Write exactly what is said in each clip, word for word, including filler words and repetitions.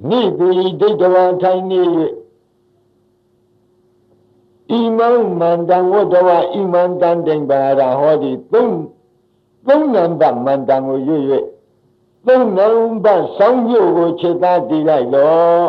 နိတိဒိဋ္ဌဝါထိုင်နေ၍ဣမံမန္တံဝတ္တဝဣမန္တံတိံပါရာဟောဒီသုံးသုံးနံပါတ်မန္တံကိုရွ၍သုံးနံပါတ်ဆောင်းကျို့ကိုခြေသားတည်လိုက်တော့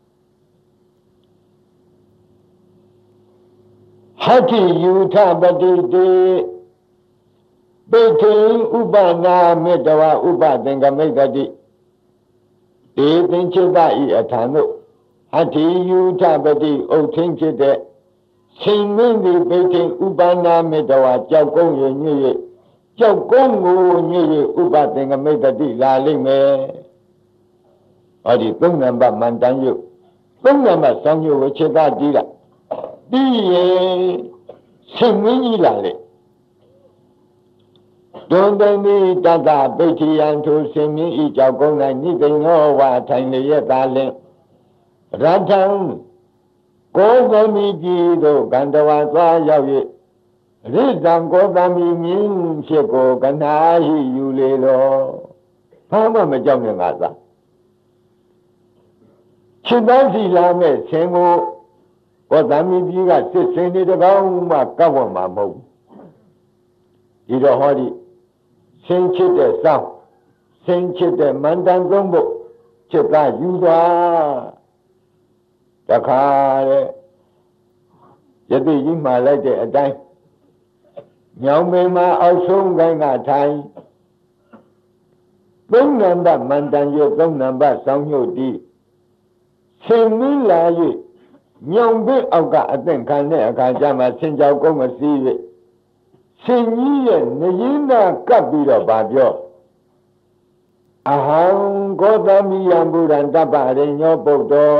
ဟတ္တိယူထပတိတေပိဋိဥပနာမေတ္တဝဥပသင်္ကမိတ္တိတေသင်္ချိတဤအထာနုဟတ္တိယူထပတိဥထင်းဖြစ်တဲ့ရှင်မင်းဒီပိဋိဥပနာမေတ္တဝကြောက်ကုန်းရညွ၍ကြောက်ကုန်းကိုညွ၍ဥပသင်္ကမိတ္တိလာလိမ့်မယ်ဟောဒီသုံးနံပါတ်မန္တန်ယုသုံးနံပါတ်ဆောင်းယုကိုခြေသားတည်လိုက်ပြီးရင်ရှင်မင်းကြီးလာလေဒုံတမိတတပိဋ္ဌိယံထိုရှင်မင်းဤကြောက်ကုန်း၌နိသိဏောဝါထိုင်လျက်သာလင်ရထံကိုသမိကြီးတို့ကန္တဝါသွားရောက်၍ရိတံကိုသမိမြင်းဖြစ်ကိုကနာဟိယူလေတော်ဘာမှမကြောက်နဲ့ငါသာခြေသားစီလာမဲ့ဆင်ကိုကိုသမိကြီးကစစ်စင်နေတကောင်းမှကောက်ဝမှာမဟုတ်ဒီတော့ဟောဒီဆင်ချစ်တဲ့စောင်းဆင်ချစ်တဲ့မန္တန်သုံးဖို့ချစ်သားယူသွားတခါတဲ့ယတိကြီးမှလိုက်တဲ့အတိုင်းညောင်ပင်မှာအောက်ဆုံးကိုင်းကထိုင်သုံးနံပါတ်မန္တန်ရွသုံးနံပါတ်စောင်းညို့တီးဆင်မင်းလာ၍ညောင်ပင်အောက်ကအသင်ခံတဲ့အခါကျမှဆင်ကြောက်ကုန်းမစည်း၍ရှင်ကြီးရဲ့နရင်းနာကပ်ပြီးတော့ဗာပြောအဟံကောသမိယံဘုရံတပ္ပရိညောပုတ္တော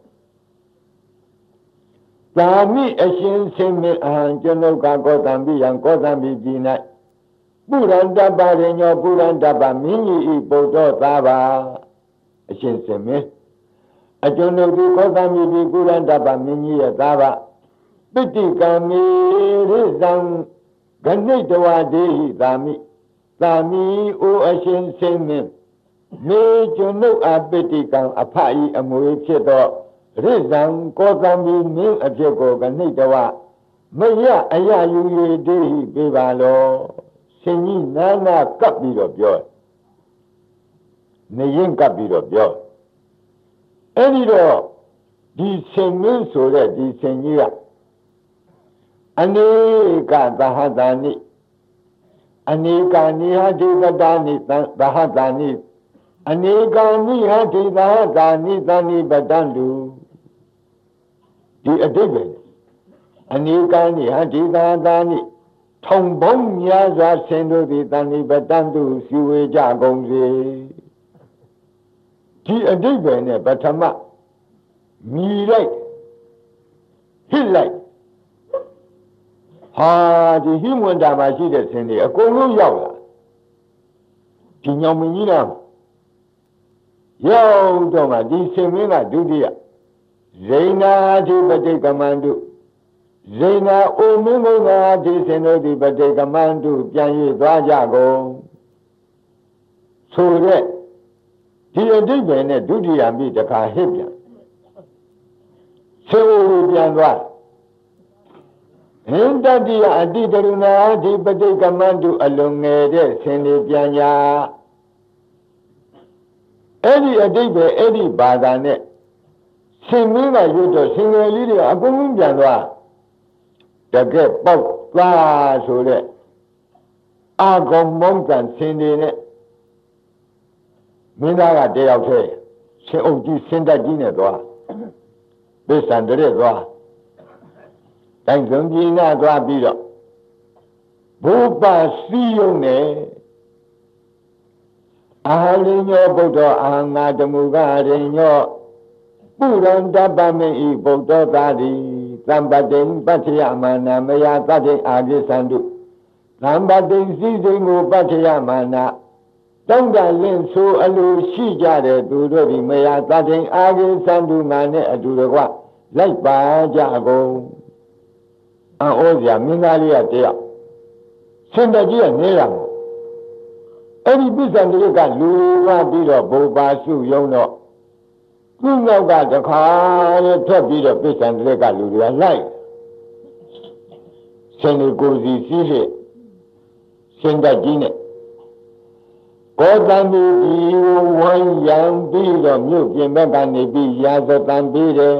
သာမိအရှင်ဆင်မင်းအဟံကျွန်ုပ်ကကောသမိယံကောသမိပြည်၌ပုရံတပ္ပရိညောပုရံတပ္ပမင်းကြီးဤပုတ္တောသာပါအရှင်ဆင်မင်းအကျွန်ုပ်ဒီကောသမိပြည်ပုရံတပ္ပမင်းကြီးရဲ့သာပါပိဋိကံမေရိဇံဂဏိတဝဒေဟိသာမိသာမိအိုအရှင်ဆင်းမင်းမေကျွန်ုပ်အပိဋိကံအဖဤအမွေဖြစ်သောရိဇံကောသမိမင်းအဖြစ်ကိုဂဏိတဝမရအယယူ၍ဒေဟိပြပါလောရှင်ကြီးနာနာကပ်ပြီးတော့ပြောနေရင်ကပ်ပြီးတော့ပြောအဲ့ဒီတော့ဒီရှင်မင်းဆိုတဲ့ဒီရှင်ကြီးကအနေကသဟတာနိအနေကနိဟတိကတာနိသဟတာနိအနေကနိဟတိသဟတာနိသနိပတံတုဒီအတိတ်ပဲအနေကနိဟတိသဟတာနိထုံဘုံများစွာဆင်တို့သည်သနိပတံတုစီဝေကြကုန်စေဒီအတိတ်ပဲနဲ့ပထမမြည်လိုက်ဟစ်လိုက်ဟာဒီဟိမွန္တာမှာရှိတဲ့ဆင်းတွေအကုန်လုံးရောက်လာဒီညောင်မင်းကြီးလားရောက်တော့မှဒီဆင်မင်းကဒုတိယဇိနာတိပဋိကမန္တုဇိနာအိုမင်းဘုရားဒီဆင်တို့ဒီပဋိကမန္တုပြန်၍သွားကြကုန်ဆိုတဲ့ဒီအတိတ်ပဲနဲ့ဒုတိယမိတခါဟစ်ပြန်ဆေဝူပြန်သွားဟင်တတိယအတိတရုဏာဒီပဋိကမန္တုအလုံးငယ်တဲ့ဆင်တွေပြန်ကြအဲ့ဒီအတိတ်ပဲအဲ့ဒီဘာသာနဲ့ဆင်မင်းကရွတ်တော့ဆင်ငယ်လေးတွေအကုန်လုံးပြန်သွားတကယ်ပေါက်သားဆိုတဲ့အာကောင်မုန်းကန်ဆင်တွေနဲ့မင်းသားကတယောက်တည်းဆင်အုပ်ကြီးဆင်တက်ကြီးနဲ့သွားပစ္စံတရက်သွားတိုင်းကံကြီးနာသွားပြီးတော့ဘုပ္ပစီယုံနဲ့အာလိညောဗုဒ္ဓအာငါတမူကရိညောပုရံတပ္ပမေဤဗုဒ္ဓသာတိသံပတိံပတ္ထယမာနမယသတ္တိအာကိသန္တုသံပတိံစီစိံကိုပတ္ထယမာနတောင်းတလင်းဆိုအလိုရှိကြတဲ့သူတို့ဒီမယသတ္တိအာကိသန္တုငါနဲ့အတူတကွလိုက်ပါကြကုန်အံ့ဩစရာမင်းသားလေးကတယောက်ဆင်တကြီးကနေရမှာအဲ့ဒီပစ္စံတရက်ကလူသွားပြီးတော့ဘုပါစုယုံတော့သူ့နောက်ကတခါလေထွက်ပြီးတော့ပိဿံတရကလူတွေကလိုက်ရှင်ဒီကိုစီစီးလေရှင်တကြီးနဲ့ကောသံဒီဝိုင်းရံပြီးတော့မြို့ပြင်ဘက်ကနေပြီးရာဇတံပြီးတယ်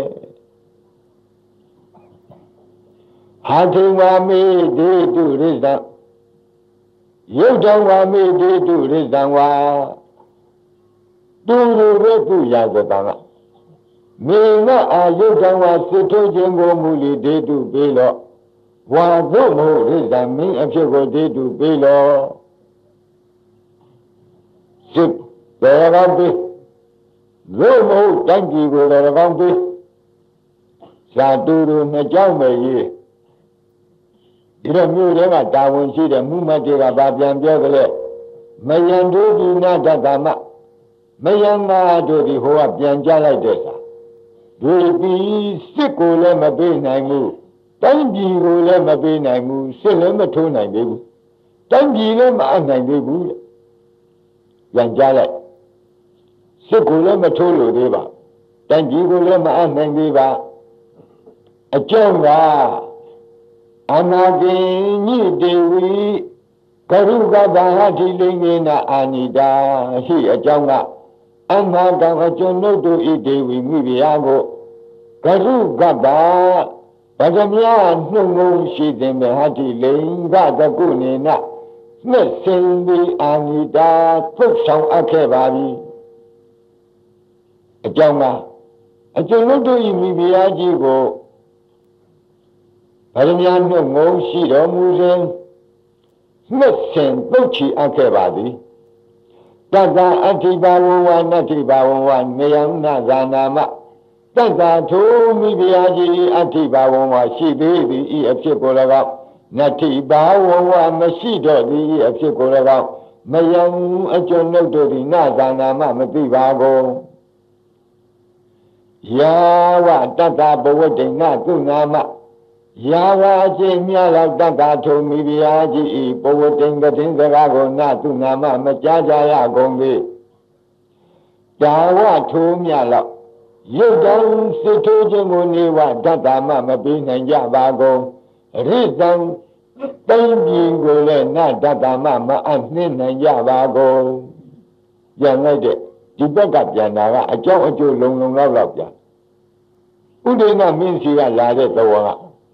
ဟာထုံဝါမေဒေတုရိဇံယုတ်တံဝါမေဒေတုရိဇံဝါတူတူပဲသူရာဇတံကမေနအာယုတ်တံဝါစစ်ထုတ်ခြင်းကိုမူလီဒေတုပြီးတော့ဝါသို့မဟုတ်ရိဇံမင်းအဖြစ်ကိုဒေတုပြီးတော့စစ်တော်ကောင်းပြီးသို့မဟုတ်တိုင်းပြည်ကိုတော်ကောင်းပြီးဇာတူတူနှစ်ကြောင်းပဲရေးဒီတော့မြို့ထဲမှာတာဝန်ရှိတဲ့မှုမတ်တွေကဗာပြန်ပြောကြလေမယံတို့ဒီနာတတမမယံနာတို့ဒီဟိုကပြန်ကြလိုက်တဲ့စာဒီပြီးစစ်ကိုလည်းမပေးနိုင်ဘူးတိုင်းပြည်ကိုလည်းမပေးနိုင်ဘူးစစ်လည်းမထိုးနိုင်သေးဘူးတိုင်းပြည်လည်းမအပ်နိုင်သေးဘူးပြန်ကြလိုက်စစ်ကိုလည်းမထိုးလို့သေးပါတိုင်းပြည်ကိုလည်းမအပ်နိုင်သေးပါအကြောင်းကအနာကိညိတေဝီကရုကဘာဟတိလိငေနအာနိတာဟိအကြောင်းကအနာကံအကျွန်ုပ်တို့ဤဒေဝီမိဖုရားကိုကရုကဘာဗဒမြာနှုတ်ငုံရှိသည်မဟာတိလိင္ကတကုနေနနှစ်စင်သည်အာနိတာသုတ်ဆောင်အပ်ခဲ့ပါပြီအကြောင်းကအကျွန်ုပ်တို့ဤမိဖုရားကြီးကိုဗရမယနှုတ်ငုံရှိတော်မူစဉ်နှစ်ဆင်ပုတ်ချီအပ်ခဲ့ပါသည်တတ္တအဋ္ဌိဘာဝဝနတ္ထိဘာဝဝနေယံနာဇာနာမတတ္တထိုမိဖုရားကြီးအဋ္ဌိဘာဝဝရှိသေးသည်ဤအဖြစ်ကို၎င်းနတ္ထိဘာဝဝမရှိတော့သည်ဤအဖြစ်ကို၎င်းမယံအကျွန်ုပ်တို့သည်နာဇာနာမမသိပါကုန်ယာဝတတ္တဘဝတိဏသုနာမယာဝအချင်းများလောက်တတ္တထုံမိဖုရားကြီးဤပဝတ္တိန်ကတိစကားကိုနသုနာမမကြားကြရကုန်ပြီဒါဝထိုးများလောက်ရုပ်တံစစ်ထိုးခြင်းကိုနေဝတတ္တမမပေးနိုင်ကြပါကုန်ရိသံတိမ့်ပြင်ကိုလည်းနတတ္တမမအနှင်းနိုင်ကြပါကုန်ပြန်လိုက်တဲ့ဒီဘက်ကပြန်တာကအကြောင်းအကျိုးလုံလုံလောက်လောက်ပြန်ဥဒိဏမင်းစီကလာတဲ့သဘောက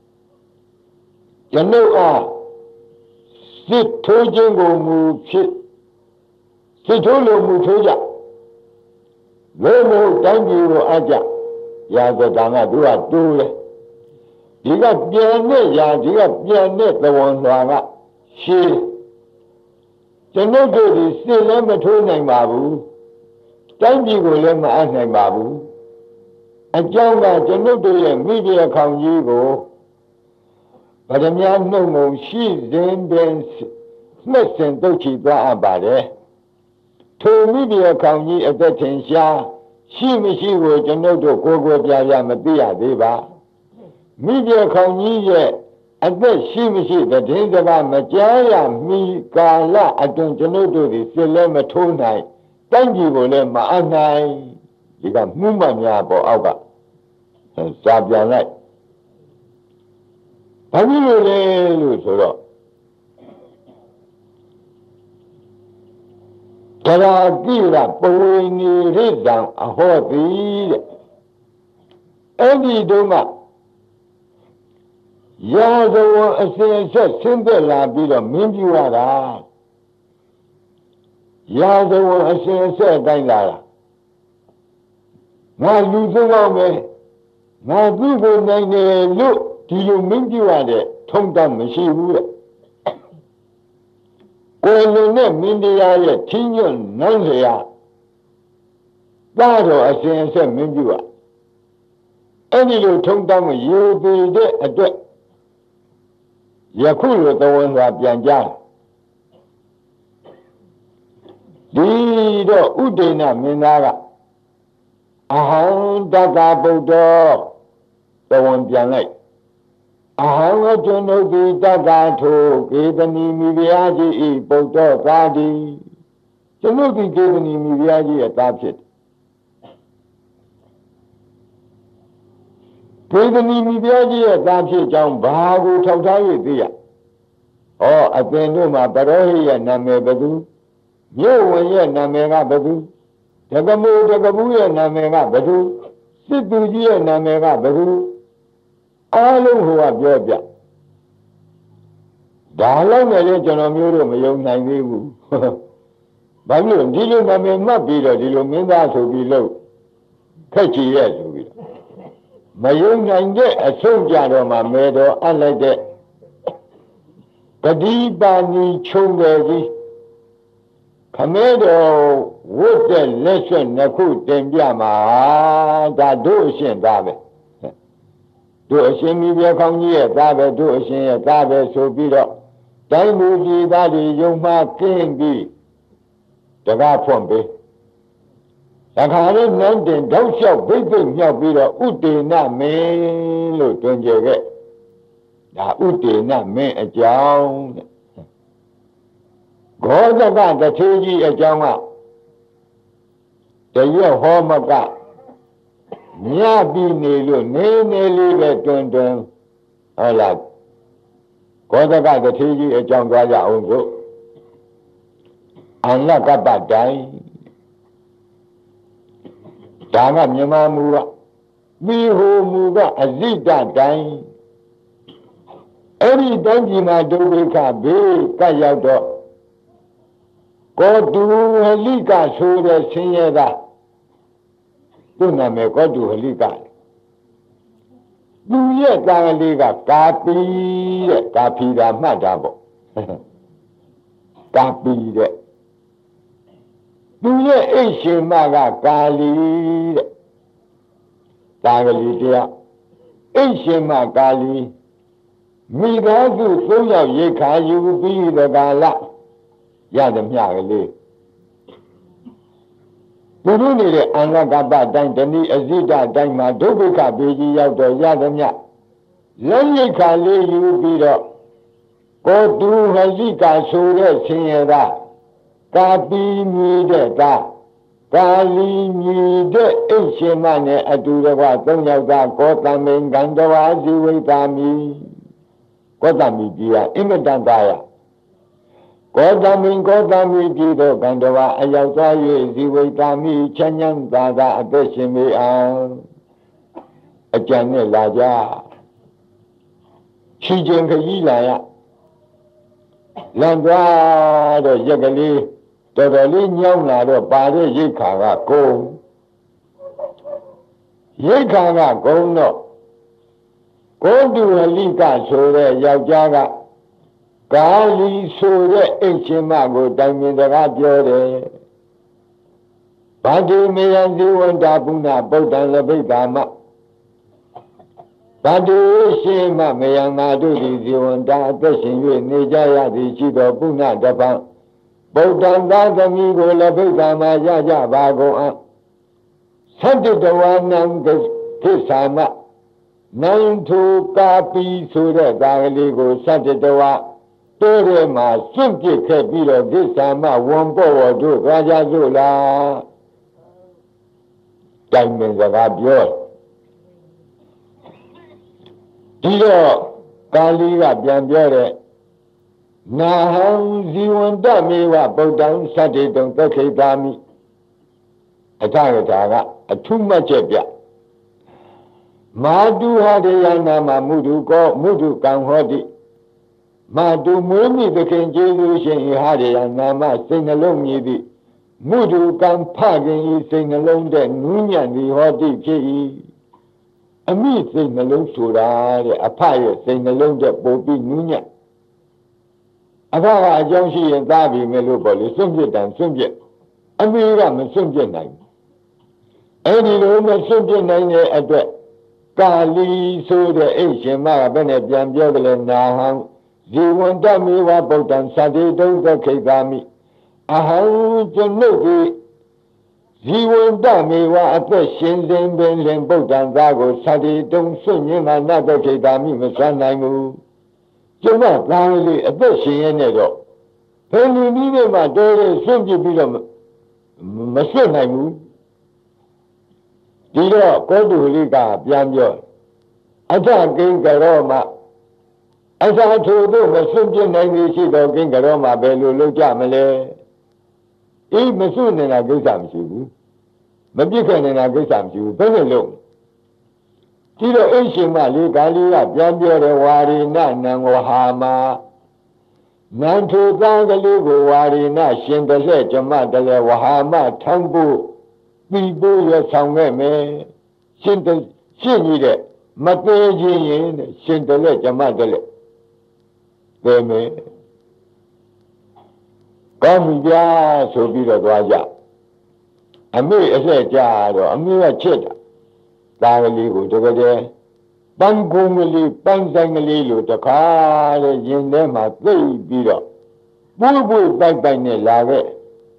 ကျွန်ုပ်အားစစ်ထိုးခြင်းကိုမူဖြစ်စစ်ထိုးလို့မူထိုးကြလို့မဟုတ်တိုင်းပြည်ကိုအကြရာဇတံကသူကတိုးလေဒီကပြန်တဲ့ရာဒီကပြန်တဲ့သဝံလွှာကရှင်းကျွန်ုပ်တို့ဒီစစ်လည်းမထိုးနိုင်ပါဘူးတိုင်းပြည်ကိုလည်းမအပ်နိုင်ပါဘူးအကြောင်းကကျွန်ုပ်တို့ရဲ့မိဖုရားခေါင်ကြီးကိုဗဒမြာနှုတ်ငုံရှိစဉ်ပင်နှစ်စင်တုတ်ချီသွားအပ်ပါတယ်ထိုမိဖုရားခေါင်ကြီးအသက်ထင်ရှားရှိမရှိကိုကျွန်ုပ်တို့ကိုယ်ကိုယ်ပြပြမသိရသေးပါမိဖုရားခေါင်ကြီးရဲ့အသက်ရှိမရှိတည်င်းစကားမကြားရမီကာလအတွင်းကျွန်ုပ်တို့ဒီစစ်လည်းမထိုးနိုင်တိုင်းပြည်ကိုလည်းမအပ်နိုင်ဒီကမှုမှများပေါ်အောက်ကစာပြန်လိုက်ဘာဖြစ်လို့လဲလို့ဆိုတော့တရာတိရပဝေနိရိတံအဟောတိတဲ့အဲ့ဒီတုန်းကရာဇဝအစဉ်အဆက်ဆင်းသက်လာပြီးတော့မင်းပြရတာရာဇဝအစဉ်အဆက်တိုင်းလာတာငါလူသုံးအောင်ပဲငါသူ့ကိုနိုင်တယ်လို့ဒီလိုမင်းပြရတဲ့ထုံးတမ်းမရှိဘူးတဲ့ကိုယ်လုံးနဲ့မင်းတရားရဲ့ထင်းညွန့်နိုင်စရာတာတော့အစဉ်အဆက်မင်းပြရအဲ့ဒီလိုထုံးတမ်းမယူသေးတဲ့အတွက်ယခုလိုသဝန်စွာပြန်ကြဒီတော့ဥဒိဏမင်းသားကအဟံတတ္တဗုဒ္ဓသဝန်ပြန်လိုက်အဟံအကျွန်ုပ်ဒီတတ္တထိုကေတနီမိဖုရားကြီးဤပုဒ္ဓသာတိကျွန်ုပ်ဒီကေတနီမိဖုရားကြီးရဲ့သားဖြစ်ဝေဒနီမိဖုရားကြီးရဲ့သားဖြစ်ကြောင်းဘာကိုထောက်ထား၍သိရဩအသင်တို့မှာပရောဟိရဲ့နာမည်ဘယ်သူမြို့ဝင်ရဲ့နာမည်ကဘယ်သူတက္ကမူတက္ကဘူးရဲ့နာမည်ကဘယ်သူစစ်သူကြီးရဲ့နာမည်ကဘယ်သူအားလုံးဟိုကပြောပြဒါလောက်နဲ့လည်းကျွန်တော်မျိုးတို့မယုံနိုင်သေးဘူးဘာလို့ဒီလိုနာမည်မှတ်ပြီးတော့ဒီလိုမင်းသားဆိုပြီးလို့ခက်ချီရဲ့ဆိုပြီးမယုံနိုင်တဲ့အဆုံးကြတော့မှမဲတော်အပ်လိုက်တဲ့ပฏิပါဏီခြုံတယ်ကြီးခမဲတော်ဝတ်တဲ့လက်ဆွဲနှစ်ခုတင်ပြမှာဒါတို့အရှင်သားပဲတို့အရှင်မိဖုရားကောင်းကြီးရဲ့သားပဲတို့အရှင်ရဲ့သားပဲဆိုပြီးတော့တိုင်းလူကြီးသားတွေယုံမှကင်းပြီးတကားဖွင့်ပေးတခါလေးနန်းတင်တောက်လျှောက်ဘိတ်ဘိတ်မြောက်ပြီးတော့ဥတေနမင်းလို့တွင်ကြခဲ့ဒါဥတေနမင်းအကြောင်းတဲ့ဂောဇကတထေကြီးအကြောင်းကတရက်ဟောမကညပြီးနေလို့နေနေလေးပဲတွင်တွင်ဟုတ်လားဂောဇကတထေကြီးအကြောင်းသွားကြအောင်စို့အလကပ္ပတိုင်းဒါကမြန်မာမူကပြီးဟိုမူကအဇိတတိုင်းအဲ့ဒီတိုင်းပြည်မှာဒုက္ခဘေးကရောက်တော့ကောတုဟလိကဆိုတဲ့ဆင်းရဲသားသူ့နာမည်ကောတုဟလိကသူရဲ့ကာလေးကကာပီတဲ့ကာဖီတာမှတ်တာပေါ့ကာပီတဲ့သူရဲ့အိတ်ရှင်မကကာလီတဲ့ကာကလေးတရားအိတ်ရှင်မကာလီမိသားစုသုံးယောက်ရိတ်ခါယူပြီးတဲ့ကာလရသည်မြကလေးသူတို့နေတဲ့အင်္ဂကပ္ပတိုင်းတဏိအဇိတတိုင်းမှာဒုက္ခဘေကြီးရောက်တော့ရသည်မြလက်ရိတ်ခါလေးယူပြီးတော့ကိုတူဟဇိကဆိုတဲ့ဆင်းရဲသားကာပီမြည်တဲ့ကာကာလီမြည်တဲ့အိတ်ရှင်မနဲ့အတူတကွသုံးယောက်သားကောတမိန်ကန္တဝါဇီဝိတာမီကောတမိကြီးကအင်္ဂတန်သားရကောတမိန်ကောတမိကြီးတို့ကန္တဝါအရောက်သွား၍ဇီဝိတာမီချမ်းချမ်းသာသာအသက်ရှင်မေအောင်အကြံနဲ့လာကြချီကျင်ခကြီးလာရလန်သွားတော့ရက်ကလေးတော်တော်လေးညောင်းလာတော့ပါတဲ့ရိတ်ခါကကုန်းရိတ်ခါကကုန်းတော့ကိုတုဟလိကဆိုတဲ့ယောက်ျားကကာလီဆိုတဲ့အိတ်ရှင်မကိုတိုင်ပင်တကားပြောတယ်ဗန္တိမေယံဇီဝန္တာပုဏ္ဏဗုဒ္ဓံလဘိကာမဗန္တိရှင်မမေယံနာတို့သည်ဇီဝန္တာအသက်ရှင်၍နေကြရသည်ရှိသောပုဏ္ဏတပံဗုဒ္ဓံသာသမီကိုလဘိကာမရကြပါကုန်အံသတ္တတဝါနံကိစ္ဆာမနန္ထုကာပီဆိုတဲ့ဒါကလေးကိုသတ္တတဝါတိုးရဲမှာစွန့်ပစ်ခဲ့ပြီးတော့ကိစ္ဆာမဝန်ပေါ်ဝတို့ကြွားကြစို့လားတိုင်ပင်စကားပြောဒီတော့ကာလီကပြန်ပြောတဲ့နာဟံဇီဝန္တမေဝဗုဒ္ဓံသတ္တေတုံသက္ခိတာမိအထကထာကအထုမှတ်ချက်ပြမာတုဟာတေယနာမမုဒုကောမုဒုကံဟောတိမာတုမွေးမိသခင်ကျေးဇူးရှင်ဟာတေယနာမစိတ်နှလုံးမြည်သည်မုဒုကံဖခင်ဤစိတ်နှလုံးတဲ့နူးညံ့သည်ဟောတိဖြစ်၏အမိစိတ်နှလုံးဆိုတာတဲ့အဖရဲ့စိတ်နှလုံးတဲ့ပို့ပြီးနူးညံ့အဖကအကြောင်းရှိရင်သားပြီမယ်လို့ပေါ့လေစွန့်ပြစ်တယ်စွန့်ပြစ်အမေကမစွန့်ပြစ်နိုင်ဘူးအဲ့ဒီလိုမစွန့်ပြစ်နိုင်တဲ့အတွက်ကာလီဆိုတဲ့အိတ်ရှင်မကဘယ်နဲ့ပြန်ပြောတယ်လဲနာဟံဇီဝန္တမေဝဗုဒ္ဓံသတ္တေတုံသက္ခိတာမိအဟံကျွန်ုပ်ဒီဇီဝန္တမေဝအသက်ရှင်စဉ်ပင်လင်ဗုဒ္ဓံသားကိုသတ္တေတုံစွန့်ညင်မှနသက္ခိတာမိမဆန်းနိုင်ဘူးကျုံကသားလေးအသက်ရှင်ရနေတော့ဘယ်လူနည်းနဲ့မှတော်တယ်စွန့်ပြစ်ပြီးတော့မစွန့်နိုင်ဘူးဒီတော့ကောတုဟလိကပြန်ပြောအထကိင်္ဂရောမှာအစာထိုတို့မစွန့်ပြစ်နိုင်သည်ရှိသောကိင်္ဂရောမှာဘယ်လိုလုပ်ကြမလဲအေးမစွန့်နေတာကိစ္စမရှိဘူးမပြစ်ခဲ့နေတာကိစ္စမရှိဘူးဘယ်လိုလုပ်ဒီတော့အိရှင်မလေးကာလီကပြန်ပြောတယ်ဝါရိဏနံဝဟာမနံထိုသားကလေးကိုဝါရိဏရှင်တလှဲ့ကျမတလဲဝဟာမထောင်းဖို့ပြီးဖို့ရဆောင်ခဲ့မယ်ရှင်တရှင်းကြီးတဲ့မသေးခြင်းရင်ရှင်တလှဲ့ကျမတလဲသေမယ်ကောင်းပြီဗျာဆိုပြီးတော့သွားကြအမေအလှဲ့ကြတော့အမေကချစ်တာသားကလေးကိုတကယ်တည်းပန်းကုန်းကလေးပန်းဆိုင်ကလေးလို့တခါလေရင်ထဲမှာသိပြီးတော့ပူပူပိုက်ပိုက်နဲ့လာခဲ့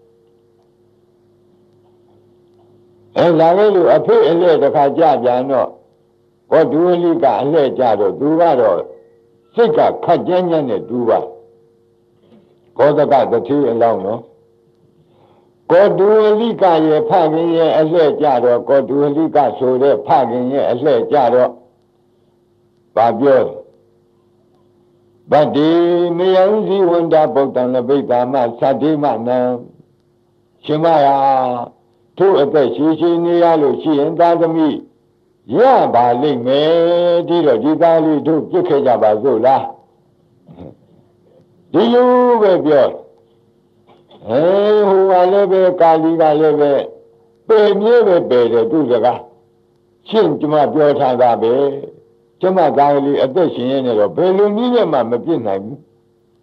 အဲလာခဲ့လို့အဖေအလှဲ့တခါကြပြန်တော့ဘောဒူဝလိကအလှဲ့ကြတော့သူကတော့စိတ်ကခက်ကြမ်းကြမ်းနဲ့တူပါကောသကတတိအလောင်းနော်ကောဒူဝလိကရဲ့ဖခင်ရဲ့အလှဲ့ကြတော့ကောဒူဝလိကဆိုတဲ့ဖခင်ရဲ့အလှဲ့ကြတော့ဘာပြောဗတ္တိမယံဇီဝန္တဗုဒ္ဓံလပိတ္တာမသတ္တိမနံရှင်မယာသူ့အသက်ရှိရှိနေရလို့ရှိရင်သာသမီရပါလိမ့်မယ်ဒီတော့ဒီသားလေးတို့ပြစ်ခဲ့ကြပါစို့လားဒီလိုပဲပြောအဲဟိုကလည်းပဲကာလီကလည်းပဲပေမြဲပဲပေတယ်သူစကားရှင်းကျမပြောထားတာပဲကျမသားလေးအသက်ရှင်ရနေတော့ဘယ်လိုနည်းနဲ့မှမပြစ်နိုင်ဘူး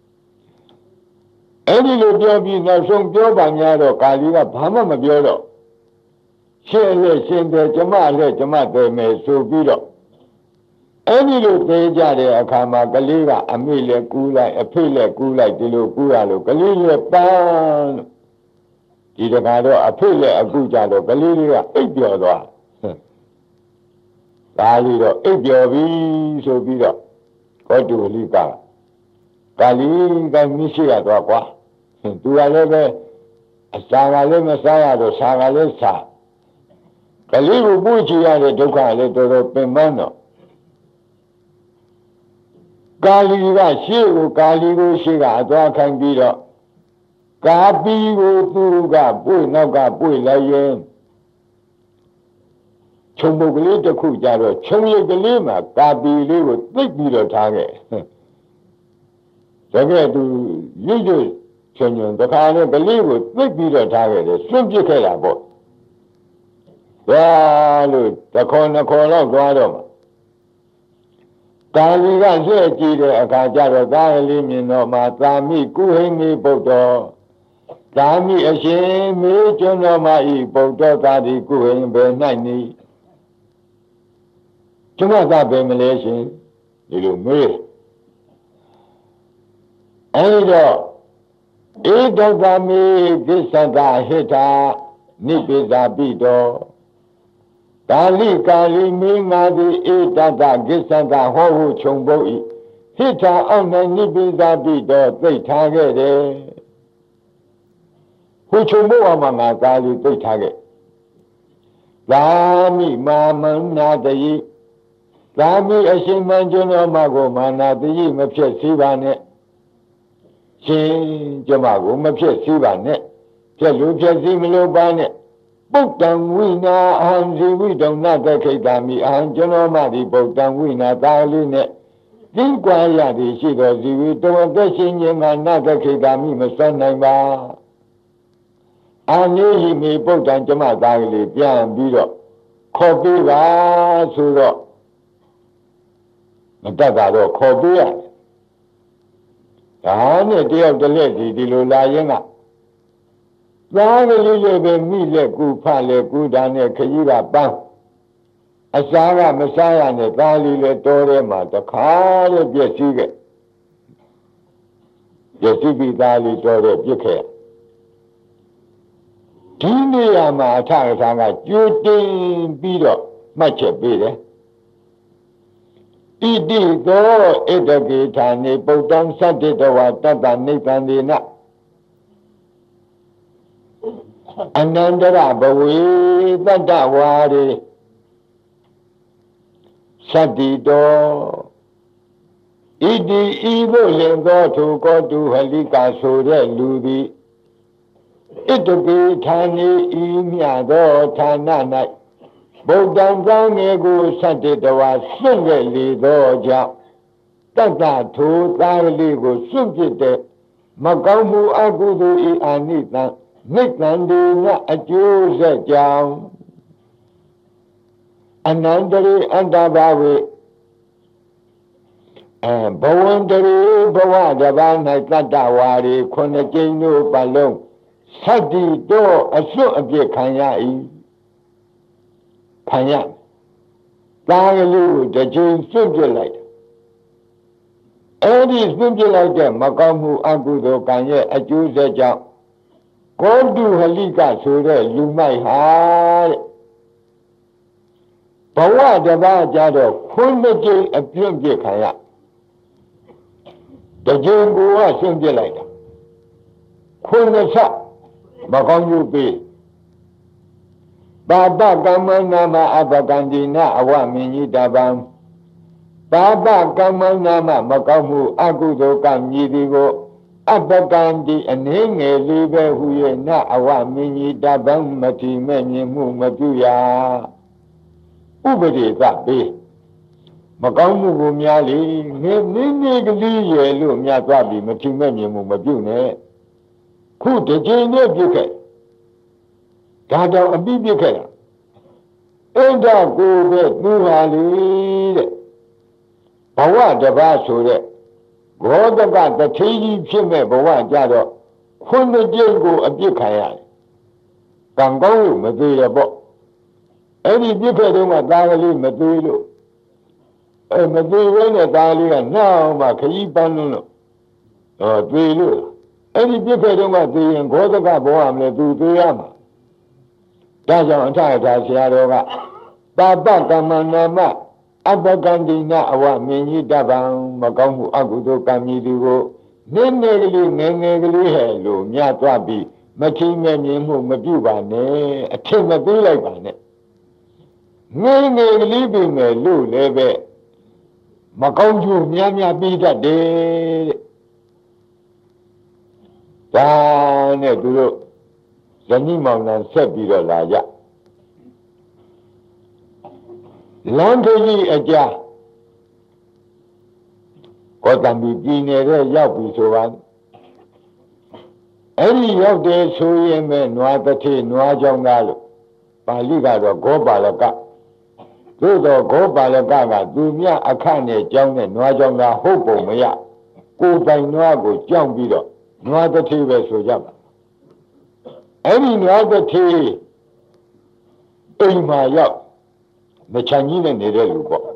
အဲ့ဒီလိုပြောပြီးနောက်ဆုံးပြောပါများတော့ကာလီကဘာမှမပြောတော့ရှင်းရဲ့ရှင်းတယ်ကျမလည်းကျမသိမယ်ဆိုပြီးတော့အဲ့ဒီလိုသိကြတဲ့အခါမှာကလေးကအမေလည်းကူးလိုက်အဖေလည်းကူးလိုက်ဒီလိုကူးရလို့ကလေးလည်းပန်းဒီတခါတော့အဖေလည်းအခုကြတော့ကလေးလေးကအိပ်ပျော်သွားဒါလေးတော့အိပ်ပျော်ပြီဆိုပြီးတော့ကောတုဝလိကကာလီကမရှိရတော့ကွာသူကလည်းပဲအစာကလည်းမစားရတော့စာကလည်းစားကလေးကိုပူချရတဲ့ဒုက္ခလည်းတော်တော်ပင်ပန်းတော့ကာလီကရှေ့ကိုကာလီကိုရှေ့ကအသွားခိုင်းပြီးတော့ကာပီကိုသူကပွေနောက်ကပွေလိုက်ရင်ခြုံပုတ်ကလေးတစ်ခုကြတော့ခြုံရည်ကလေးမှာကာပီလေးကိုသိပ်ပြီးတော့ထားခဲ့တကယ်သူရွတ်ရွတ်ချွန်ချွန်တခါနဲ့ကလေးကိုသိပ်ပြီးတော့ထားခဲ့တယ်စွန့်ပစ်ခဲ့တာပေါ့သွားလို့တခေါ်နှစ်ခေါ်လောက်သွားတော့ကာလီကလှည့်ကြည့်တဲ့အခါကျတော့သာလေးမြင်တော့မှသာမိကုဟိမေပုတ္တောသာမိအရှင်မေကျွန်းတော်မှာဤပုတ္တောသာတိကုဟိဘယ်၌နေကျွန်မသာပဲမလဲရှင်ဒီလိုမေးအဲဒီတော့ဧတသာမိကိစ္စတာဟိတာနိပိသာပိတောကာလိကာလိမင်းငါသည်ဧတတကိစ္စတဟောဟုခြုံပုတ်၏ဟိထာအောက်၌နိပိသာပိတော်သိထားခဲ့တယ်ဟူခြုံပုတ်အောင်မှာကာလိသိထားခဲ့သာမိမာမနာတယိသာမိအရှင်မကျွန်းတော်မှာကိုမာနာတယိမဖြစ်စည်းပါနဲ့ရှင်ကျမကိုမဖြစ်စည်းပါနဲ့ဖြစ်လို့ဖြစ်စည်းမလို့ပါနဲ့ပုတ္တံဝိနာအဟံဇီဝိတုံနတခိတာမိအဟံကျွန်တော်မှဒီပုတ္တံဝိနာသာလေးနဲ့သင်္ကွာရသည်ရှိသောဇီဝိတောအသက်ရှင်ခြင်းကနတခိတာမိမစွန့်နိုင်ပါအာနိဟိမေပုတ္တံကျမသားကလေးပြန်ပြီးတော့ခေါ်ပေးပါဆိုတော့မတတ်တာတော့ခေါ်ပေးရတယ်ဒါနဲ့တယောက်တလက်ဒီဒီလိုလာရင်ကသားကလေးလေးပဲမိလက်ကူဖလက်ကူဒါနဲ့ခကြီးကပန်းအစားကမစားရနဲ့သားလေးလည်းတော်ထဲမှာတခါလေပြည့်စည်ခဲ့ပြည့်စည်ပြီးသားလေးတော်ထဲပြစ်ခဲ့ဒီနေရာမှာအထအထာကကြိုတင်ပြီးတော့မှတ်ချက်ပေးတယ်ဣတိသောဣတကေဌာနေပုတ္တံသတ္တိတဝတတ္တနိဗ္ဗန္ဒေနအနန္တရဘဝေတတ္တဝါရေ Satito Idi Ivo Lengo to go to Halika Sore Ludi Itoki Tani Imiado Tanana Bodan Nego Satito Singly Doja Tata to Taligo Subjite Magamu Agudu I Anita Nick Nandina at you said down Anandari Andabawi and Bawandari Bawadavana Tatawari Konajino Balong Sadi Do Asu Abye Kanya Kanya Tagalu the Jane Subject Any Subject them Magamu Agudo Kanya at you said down Go to Halika Sura Lumai High Bawa Dava Jado, Kundaji a Pumji Kaya. The Jingu Sunday later. Kundasa, Bagangu be. Baba Gamanama Abagandina Awamini Dabam. Baba Gamanama Magamu Agudo Gamyidigo. Abagandi and Hinge Libe Huye na Awamini Dabam Mati Meni Mumatuya. Ubadi that be Magamu Miali, Nini Yellow Miatrabi, Matimanium Mabune. Who the Jane Buke? Gada a Bibuke. And I go back, Nuali. Bawa the Basure. Go the God, the Tiji Chime, Bawa Jado. When the Jingo a Bukaya. Gango, Madia Bo. Any different what Dali Madulo. A Madulo Dali and now Maki Banuno. Or Dulu. Any different what the and Godaga Boam do the Yama. That's on time, Tashiaroga. Baba Gamanama. Abagandina Awa Mini Daban, Magamu Agudo Kamidigo. Nenegli, Nenegli, hello, Miatrabi, Makimani Mabubane, a Timabile. Nene living a loo leve. Makonju Miamia Bida de Dane Duro Zanimon and Sebiro Laja Landry Aja Kotambi Dine Yabu Sovan Any of the Suyeme Nuatati Nuajongalo Paliga Gobalaka Those are go by the Gaga, do me a cane, young and Nuajonga, Hopo, Maya. Go by Nuago, John Bido, Nuada Tea Vesojaba. Any Nuada Tea in my yacht, the Chinese and the Relubo.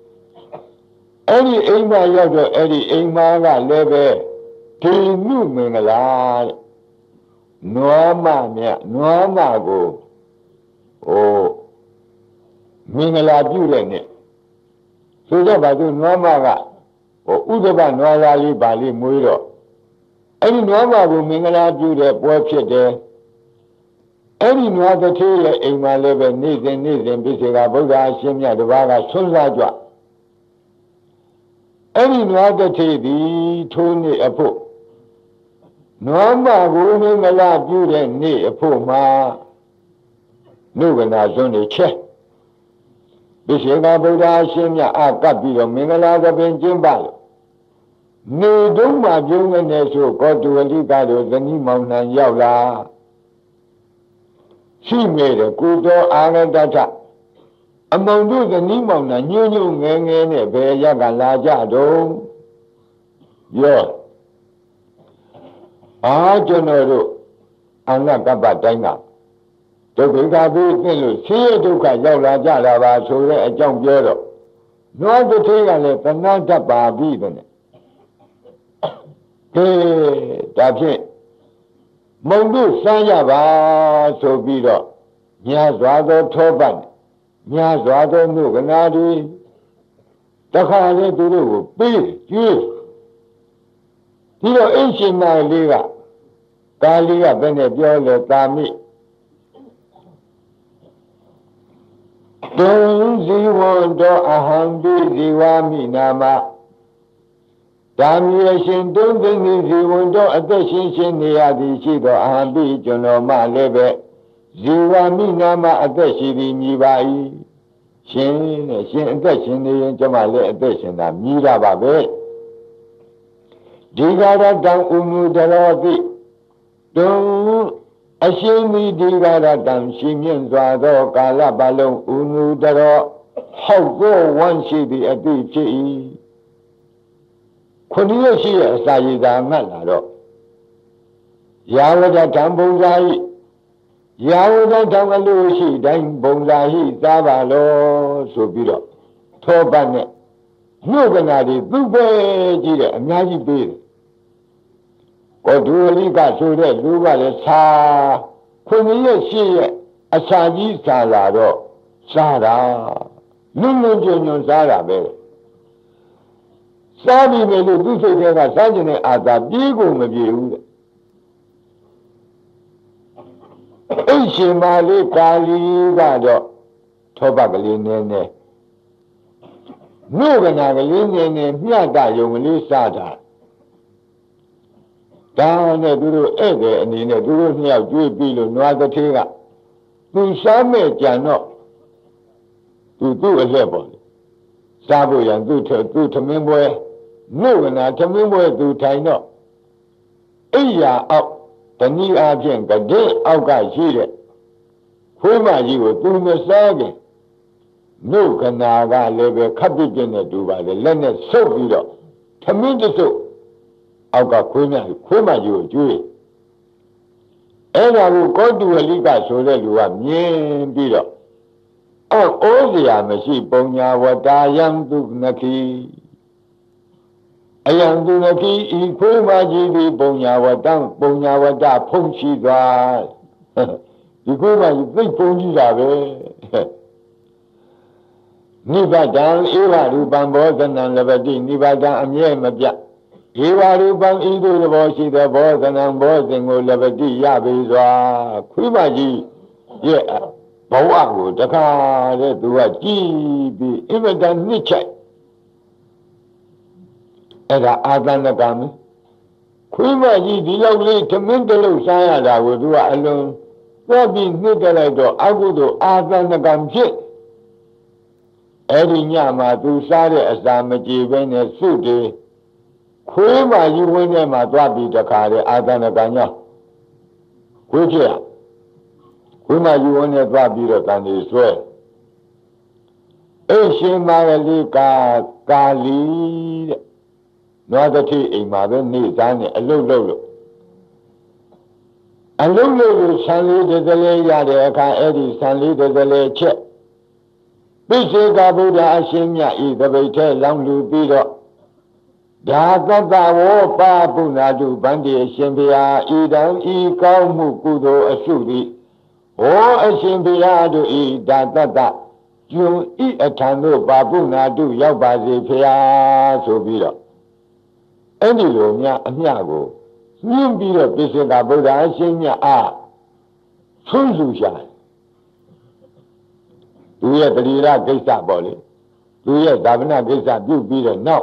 Any in my yacht or any in my leve, Tea Numingala, Nuama, Nuama go. Oh. Mingala Durene. So that I do Namaga or Udaba Noali Bali Muiro. Any Nama will Mingala Dure worship there. Any Nada Taylor in my level needs and needs and Bisiga Buddha Shimya the Vaga Sunzajwa. Any Nada Tadi Tony a po. Nama will Mingala Dure ne a po ma. Nugana Zoni check. Bisiga Buddha Shimya Akabi of Mingala the Benjimbal. No, don't my young and so go to a ligado, the Nimon and Yaula. She made a good data. Among those, the Nimon and New New and a bear Yagalaja do. Yes. I don't know. I'm not about Dana. The big Abu see to Kayola Jala, so a young girl. No, the thing I left another baby even. Hey, that's it. Mondu Sayaba, so be it. Nyazwado Toban, Nyazwado Nuganadi. The Kale to do, be you. You are ancient my liga. Galia Benediola Dami. တုံဇီဝံတောအဟံပိဇီဝမိနာမဓမ္မယရှင်တုံသိနေဇီဝံတောအသက်ရှင်ရှင်နေရသည်ရှိသောအဟံပိကျွန်တော်မှလည်းပဲဇီဝမိနာမအသက်ရှိသည်မြည်ပါ၏ရှင်နဲ့ရှင်အသက်ရှင်နေရင်ကျွန်မလည်းအသက်ရှင်တာမြည်တာပါပဲဒီကရတံဥမှုတရောတိတုံအရှင်မိဒီကရတံရှင်မြင့်စွာသောကာလပတ်လုံးဥမှုတရောဟောက်သောဝမ်းရှိသည်အတိဖြစ်၏ခုနှစ်ရရှိရဲ့အစာရည်သာငတ်လာတော့ယာဝတဓမ္မဘုံသာဤယာဝတဓမ္မလို့ရှိတိုင်းဘုံသာဟိသားပါလို့ဆိုပြီးတော့ထောပတ်နဲ့ညုကနာတွေသူ့ပဲကြည့်တယ်အများကြီးပေးတယ်ကောဒူလိကဆိုတဲ့လူကလည်းသာခုနှစ်ရရှိရဲ့အစာကြီးစားလာတော့စားတာနုံနုံကြွညွန်စားတာပဲစားပြီးမယ်လို့သူ့စိတ်ထဲကစားကျင်တဲ့အာသာပြေးကုန်မပြေဘူးတဲ့အိရှင်မာလေးကာလီကတော့ထောပတ်ကလေးနည်းနည်းနှုတ်ကနာကလေးနည်းနည်းမြတ်တယုံကလေးစားတာဒါနဲ့သူတို့ဧည့်သည်အနေနဲ့သူတို့နှစ်ယောက်ကြွေးပြီးလို့နွားတစ်ထေးကသူစားမဲ့ကြံတော့သူသူ့အလက်ပေါ့စားဖို့ရန်သူ့ထသူ့ထမင်းပွဲနှုတ်ကနာထမင်းပွဲသူထိုင်တော့အိယာအောက်တနည်းအားဖြင့်ကတဲ့အောက်ကရှိတဲ့ခွေးမကြီးကိုသူမစားခင်နှုတ်ကနာကလည်းပဲခပ်ပြစ်ပြစ်နဲ့တူပါလေလက်နဲ့ဆုပ်ပြီးတော့ထမင်းတစုပ်အောက်ကခွေးမခွေးမကြီးကိုကျွေးအဲ့ဒါကိုကောတုဝလိကဆိုတဲ့လူကမြင်ပြီးတော့အော်အိုးစရာမရှိပုံညာဝတ္တယံသူနခိအယံသူနခိဤခွေးမကြီးဒီပုံညာဝတ္တပုံညာဝတ္တဖုံးရှိသွားဒီခွေးမကြီးသိဖုံးကြည့်တာပဲနိဗ္ဗာန်ဧဝရူပံဘောဇနံလပတိနိဗ္ဗာန်အမြဲမပြတ်ဧဝရူပံဤသို့သောရှိသောဘောဇနံဘောဇင်ကိုလပတိရပြီစွာခွေးမကြီးရဲ့ဘဝကိုတခါတဲ့သူကကြည်ပြီးအင်မတန်နှစ်ချိုက်အဲ့ဒါအာသနကံခွေးမကြီးဒီလောက်လေးသမင်းတလုံးစားရတာကိုသူကအလွန်သွားပြီးနှစ်တက်လိုက်တော့အကုသို့အာသနကံဖြစ်အဲ့ဒီညမှာသူစားတဲ့အစာမကြေဘဲနဲ့စုတည်ခွေးမကြီးဝင်းထဲမှာသွားပြီးတခါတဲ့အာသနကံကြောင့်ခွေးဖြစ်ရခွေးမကြီးဝင်းထဲသွားပြီးတော့တန်တွေဆွဲအိရှင်မာရလေးကာကာလီတဲ့နွားတစ်ထိအိမ်မှာပဲနေသားနဲ့အလုတ်လုတ်လို့အလုတ်လုတ်လို့ဆံလေးတစ်စလဲရတဲ့အခါအဲ့ဒီဆံလေးတစ်စလဲချက်ပိစေကဗုဒ္ဓအရှင်မြတ်ဤတပိတ်ထဲလောင်းလူပြီးတော့ဒါသတ္တဝောပါပုဏ္ဏတုဗန္တိအရှင်ဘုရားဤတံဤကောင်းမှုကုသိုလ်အစုသည်ဟောအရှင်ဘုရားတို့ဤဒါသတ္တကျွန်းဤအထံတို့ပါပုဏ္ဏတုရောက်ပါစေဖျားဆိုပြီးတော့အဲ့ဒီလိုများအမျှကိုညှင်းပြီးတော့ပိစေကဗုဒ္ဓအရှင်မြတ်အားဆွန်းစုရှာသူရဲ့တတိယကိစ္စပေါ့လေသူရဲ့ဇာဗနာကိစ္စပြုပြီးတော့နောက်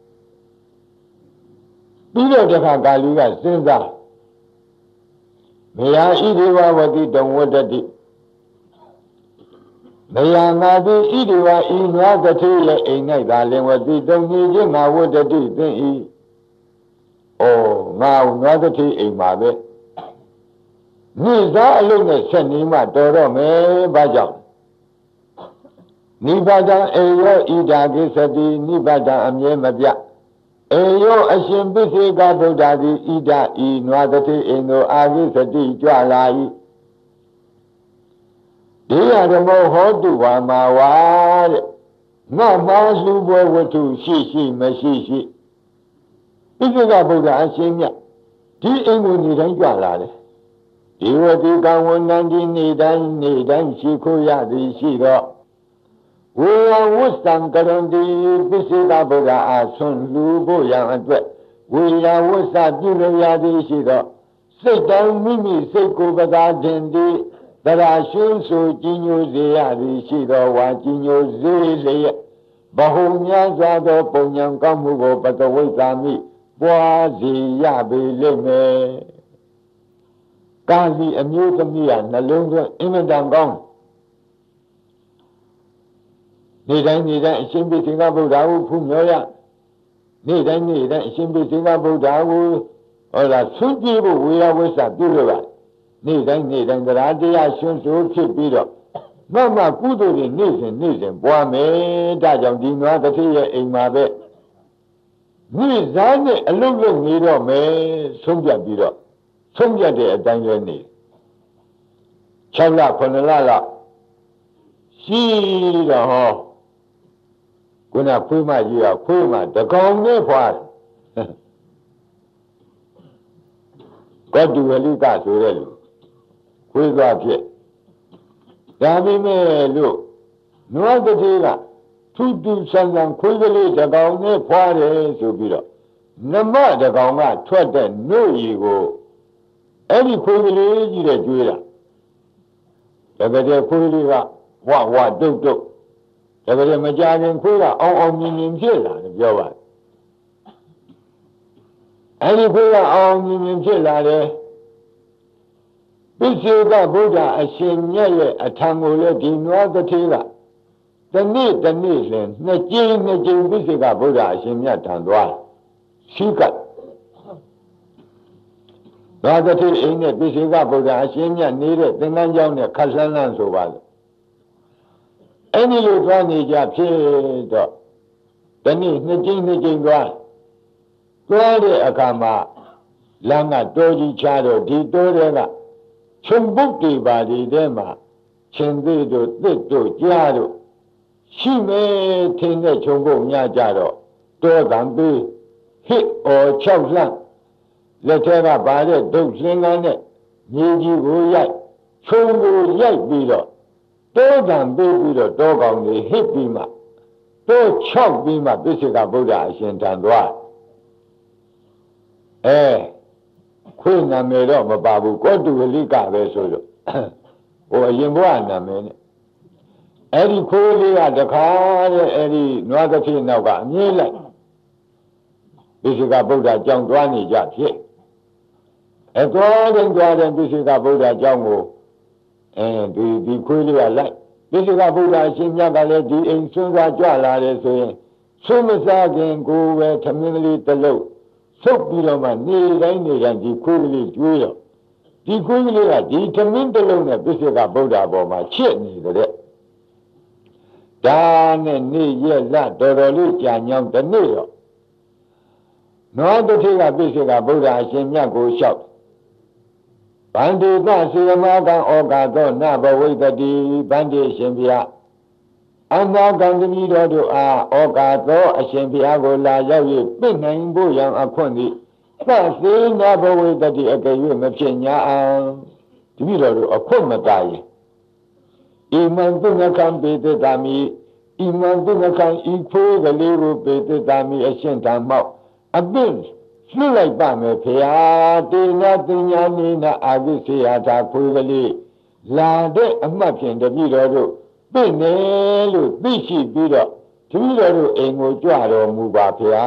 ပြီးတော့တခါကာလီကစဉ်းစားမယာဣဒေဝဝတိတံဝတ္တိမယာငါသည်ဣဒေဝဤနွားတစ်ထေးရဲ့အိမ်၌သာလင်ဝတိတုံနေခြင်းငါဝတ္တိသင်၏ဩငါနွားတစ်ထေးအိမ်မှာပဲမိသားအလုံးနဲ့ဆက်နေမှတော်တော့မယ်ဘာကြောင့်နိဗ္ဗာန်အေယောဣဒာကိစ္စတိနိဗ္ဗာန်အမြဲမပြတ်အေယောအရှင်ပိစေကဗုဒ္ဓသည်ဣဒာဤနွားတစ်ထေးအိမ်တို့အာကိစ္စတိကြွလာ၏ဒီရဓမ္မဟောတုဝါမာဝါတဲ့ငါမှလူပွဲဝတ္ထုရှိရှိမရှိရှိပိစေကဗုဒ္ဓအရှင်မြတ်ဒီအိမ်ကိုနေတိုင်းကြွလာတယ်ဒီဝတိကံဝန္တန်ဒီနေတိုင်းနေတိုင်းရှိခိုးရသည်ရှိတော့ဝေယဝစ္စံကရဏတိပိစေကဗုဒ္ဓအားဆွန်လူဖို့ရန်အတွက်ဝေယဝစ္စပြုလို့ရသည်ရှိတော့စိတ်တိုင်းမိမိစိတ်ကိုပသာခြင်းသည်တရာရှုဆိုကြည်ညိုစေရသည်ရှိသောဝါကြည်ညိုစေလျက်ဘဟုများစွာသောပုံညာကောင်းမှုကိုပတဝိဇ္ဇာမိပွားစီရပေလိမ့်မယ်ကာစီအမျိုးသမီးဟာနှလုံးသွင်းအင်မတန်ကောင်းနေ့တိုင်းနေ့တိုင်းအရှင်ပိစိကဗုဒ္ဓကိုဖူးမြော်ရနေ့တိုင်းနေ့တိုင်းအရှင်ပိစိကဗုဒ္ဓကိုဟောလားဆွကြည့်ဖို့ဝေယဝိစ္စပြုလို့ပါနေ့တိုင်းနေ့တိုင်းတရားတရားရှင်ဆိုဖြစ်ပြီးတော့မမကုသိုလ်တွေနေ့စဉ်နေ့စဉ်ပွားမယ်ဒါကြောင့်ဒီနွားတစ်ထည့်ရဲ့အိမ်မှာပဲနေ့စားနဲ့အလုပ်လုပ်နေတော့မယ်ဆုံးဖြတ်ပြီးတော့ဆုံးဖြတ်တဲ့အတိုင်းလည်းနေ၆လခုနှစ်လလောက်ရှိတော့ဟောခုနခွေးမကြီးကခွေးမတကောင်နဲ့ဖွာကောတုဝလိကဆိုတဲ့လူခွေးသွားဖြစ်ဒါပေမဲ့လို့နွားတစ်ထည်ကထူးထူးဆန်းဆန်းခွေးကလေးတကောင်နဲ့ဖွာတယ်ဆိုပြီးတော့နမတကောင်ကထွက်တဲ့နှုတ်ရီကိုအဲ့ဒီခွေးကလေးကြီးတဲ့ကျွေးတာတကယ်တည်းခွေးလေးကဝဝတုတ်တုတ်တကယ်တည်းမကြခင်ခွေးကအောင်အောင်မြင်မြင်ဖြစ်လာတယ်ပြောပါအဲ့ဒီခွေးကအောင်မြင်မြင်ဖြစ်လာတယ်ပိစေကဗုဒ္ဓအရှင်မြတ်ရဲ့အထံကိုလည်းဒီနွားတစ်ထည်ကတနေ့တနေ့လင်နှစ်ကြိမ်နှစ်ကြိမ်ပိစေကဗုဒ္ဓအရှင်မြတ်ထံသွားရှိကဘာတစ်ထည်အိမ်နဲ့ပိစေကဗုဒ္ဓအရှင်မြတ်နေတဲ့သင်္ကန်းကျောင်းနဲ့ခက်ဆန်းလန်းဆိုပါလို့အဲ့ဒီလိုသွားနေကြဖြစ်တော့တနေ့နှစ်ကြိမ်နှစ်ကြိမ်သွားသွားတဲ့အခါမှာလမ်းကတောကြီးချတော့ဒီတောတွေကခြုံပုတ်တွေပါဒီထဲမှာရှင်သေးတို့တစ်တို့ကြားတို့ရှိမယ်ထင်တဲ့ခြုံပုတ်များကြတော့တောကံပေးဟစ်အော်၆လန့်လက်ထဲကပါတဲ့ဒုတ်လင်းကန်းနဲ့မြေကြီးကိုရိုက်ခြုံကိုရိုက်ပြီးတော့တောကံပေးပြီးတော့တောကောင်တွေဟစ်ပြီးမှတော၆ပြီးမှပိစိကဗုဒ္ဓအရှင်ထံသွားအဲခွေးနာမည်တော့မပါဘူးကောတုဝလိကပဲဆိုတော့ဟိုအရင်ဘဝနာမည်နဲ့အဲ့ဒီခွေးလေးကတခါတဲ့အဲ့ဒီနွားတစ်ထည်နောက်ကအမြဲလိုက်ပိစိကဗုဒ္ဓကြောင့်သွားနေကြဖြစ်အဲသွားတယ်သွားတယ်ပိစိကဗုဒ္ဓကြောင့်ကိုအဲဒီဒီခွေးလေးကလိုက်ပိစိကဗုဒ္ဓအရှင်မြတ်ကလည်းဒီအိမ်ဆွမ်းစားကြွလာတယ်ဆိုရင်ဆွမ်းမစားခင်ကိုပဲထမင်းကလေးတစ်လုံးဆုပ်ပြီးတော့မှနေတိုင်းနေတိုင်းဒီခွေးကလေးကျွေးတော့ဒီခွေးကလေးကဒီထမင်းတစ်လုံးနဲ့ပိစိကဗုဒ္ဓပေါ်မှာချစ်နေတဲ့ဒါနဲ့နေရက်လတော်တော်လေးကြာညောင်းတနေ့တော့နွားတစ်ထည်ကပိစိကဗုဒ္ဓအရှင်မြတ်ကိုလျှောက်ဗန္တိကစေမကံဩကာသောနဘဝိတ္တိဗန္တိရှင်ဗျာအနာကံတမီတော်တို့အားဩကာသောအရှင်ဘုရားကိုလာရောက်၍ပြည့်နိုင်ဖို့ရန်အခွင့်သည်သစေနဘဝိတ္တိအကယ်၍မဖြစ်ညာအောင်တမီတော်တို့အခွင့်မတားရင်ဣမံတုနကံပေတတာမိဣမံတုနကံဤဖိုးကလေးကိုပေတတာမိအရှင်ဓမ္မောအပင့်လွတ်လိုက်ပါမယ်ဖေဟာတေနတင်ညာနေနာအာဂိစေယတာခွေးကလေးလာတဲ့အမှတ်ဖြင့်တပည့်တော်တို့ပြည့်နေလို့သိရှိပြီးတော့တပည့်တော်တို့အိမ်ကိုကြွတော်မူပါဖေဟာ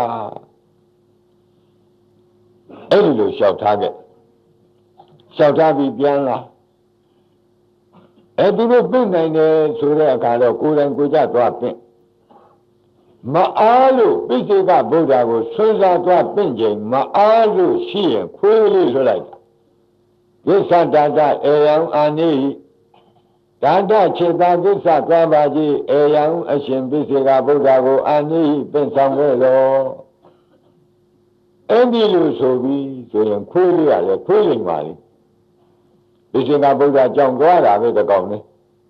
အဲ့ဒီလိုလျှောက်ထားခဲ့လျှောက်ထားပြီးပြန်လာအဲ့ဒီလိုပြည့်နိုင်တယ်ဆိုတဲ့အခါတော့ကိုယ်တိုင်ကိုယ်ကြသွားပြင့်မအားလို့ပိစိကဗုဒ္ဓကိုဆွေးစားသွားပင့်ချိန်မအားလို့ရှိရင်ခွေးလေးဆိုလိုက်ဝိသတာတအေယံအာနိဒါတခြေသာသစ္စာသွားပါကြီးအေယံအရှင်ပိစိကဗုဒ္ဓကိုအာနိပင့်ဆောင်ခဲ့တော်အဲ့ဒီလိုဆိုပြီးဆိုရင်ခွေးလေးကလည်းခွေးလိမ့်ပါလေပိစိကဗုဒ္ဓကြောင့်သွားတာပဲတကောင်နဲ့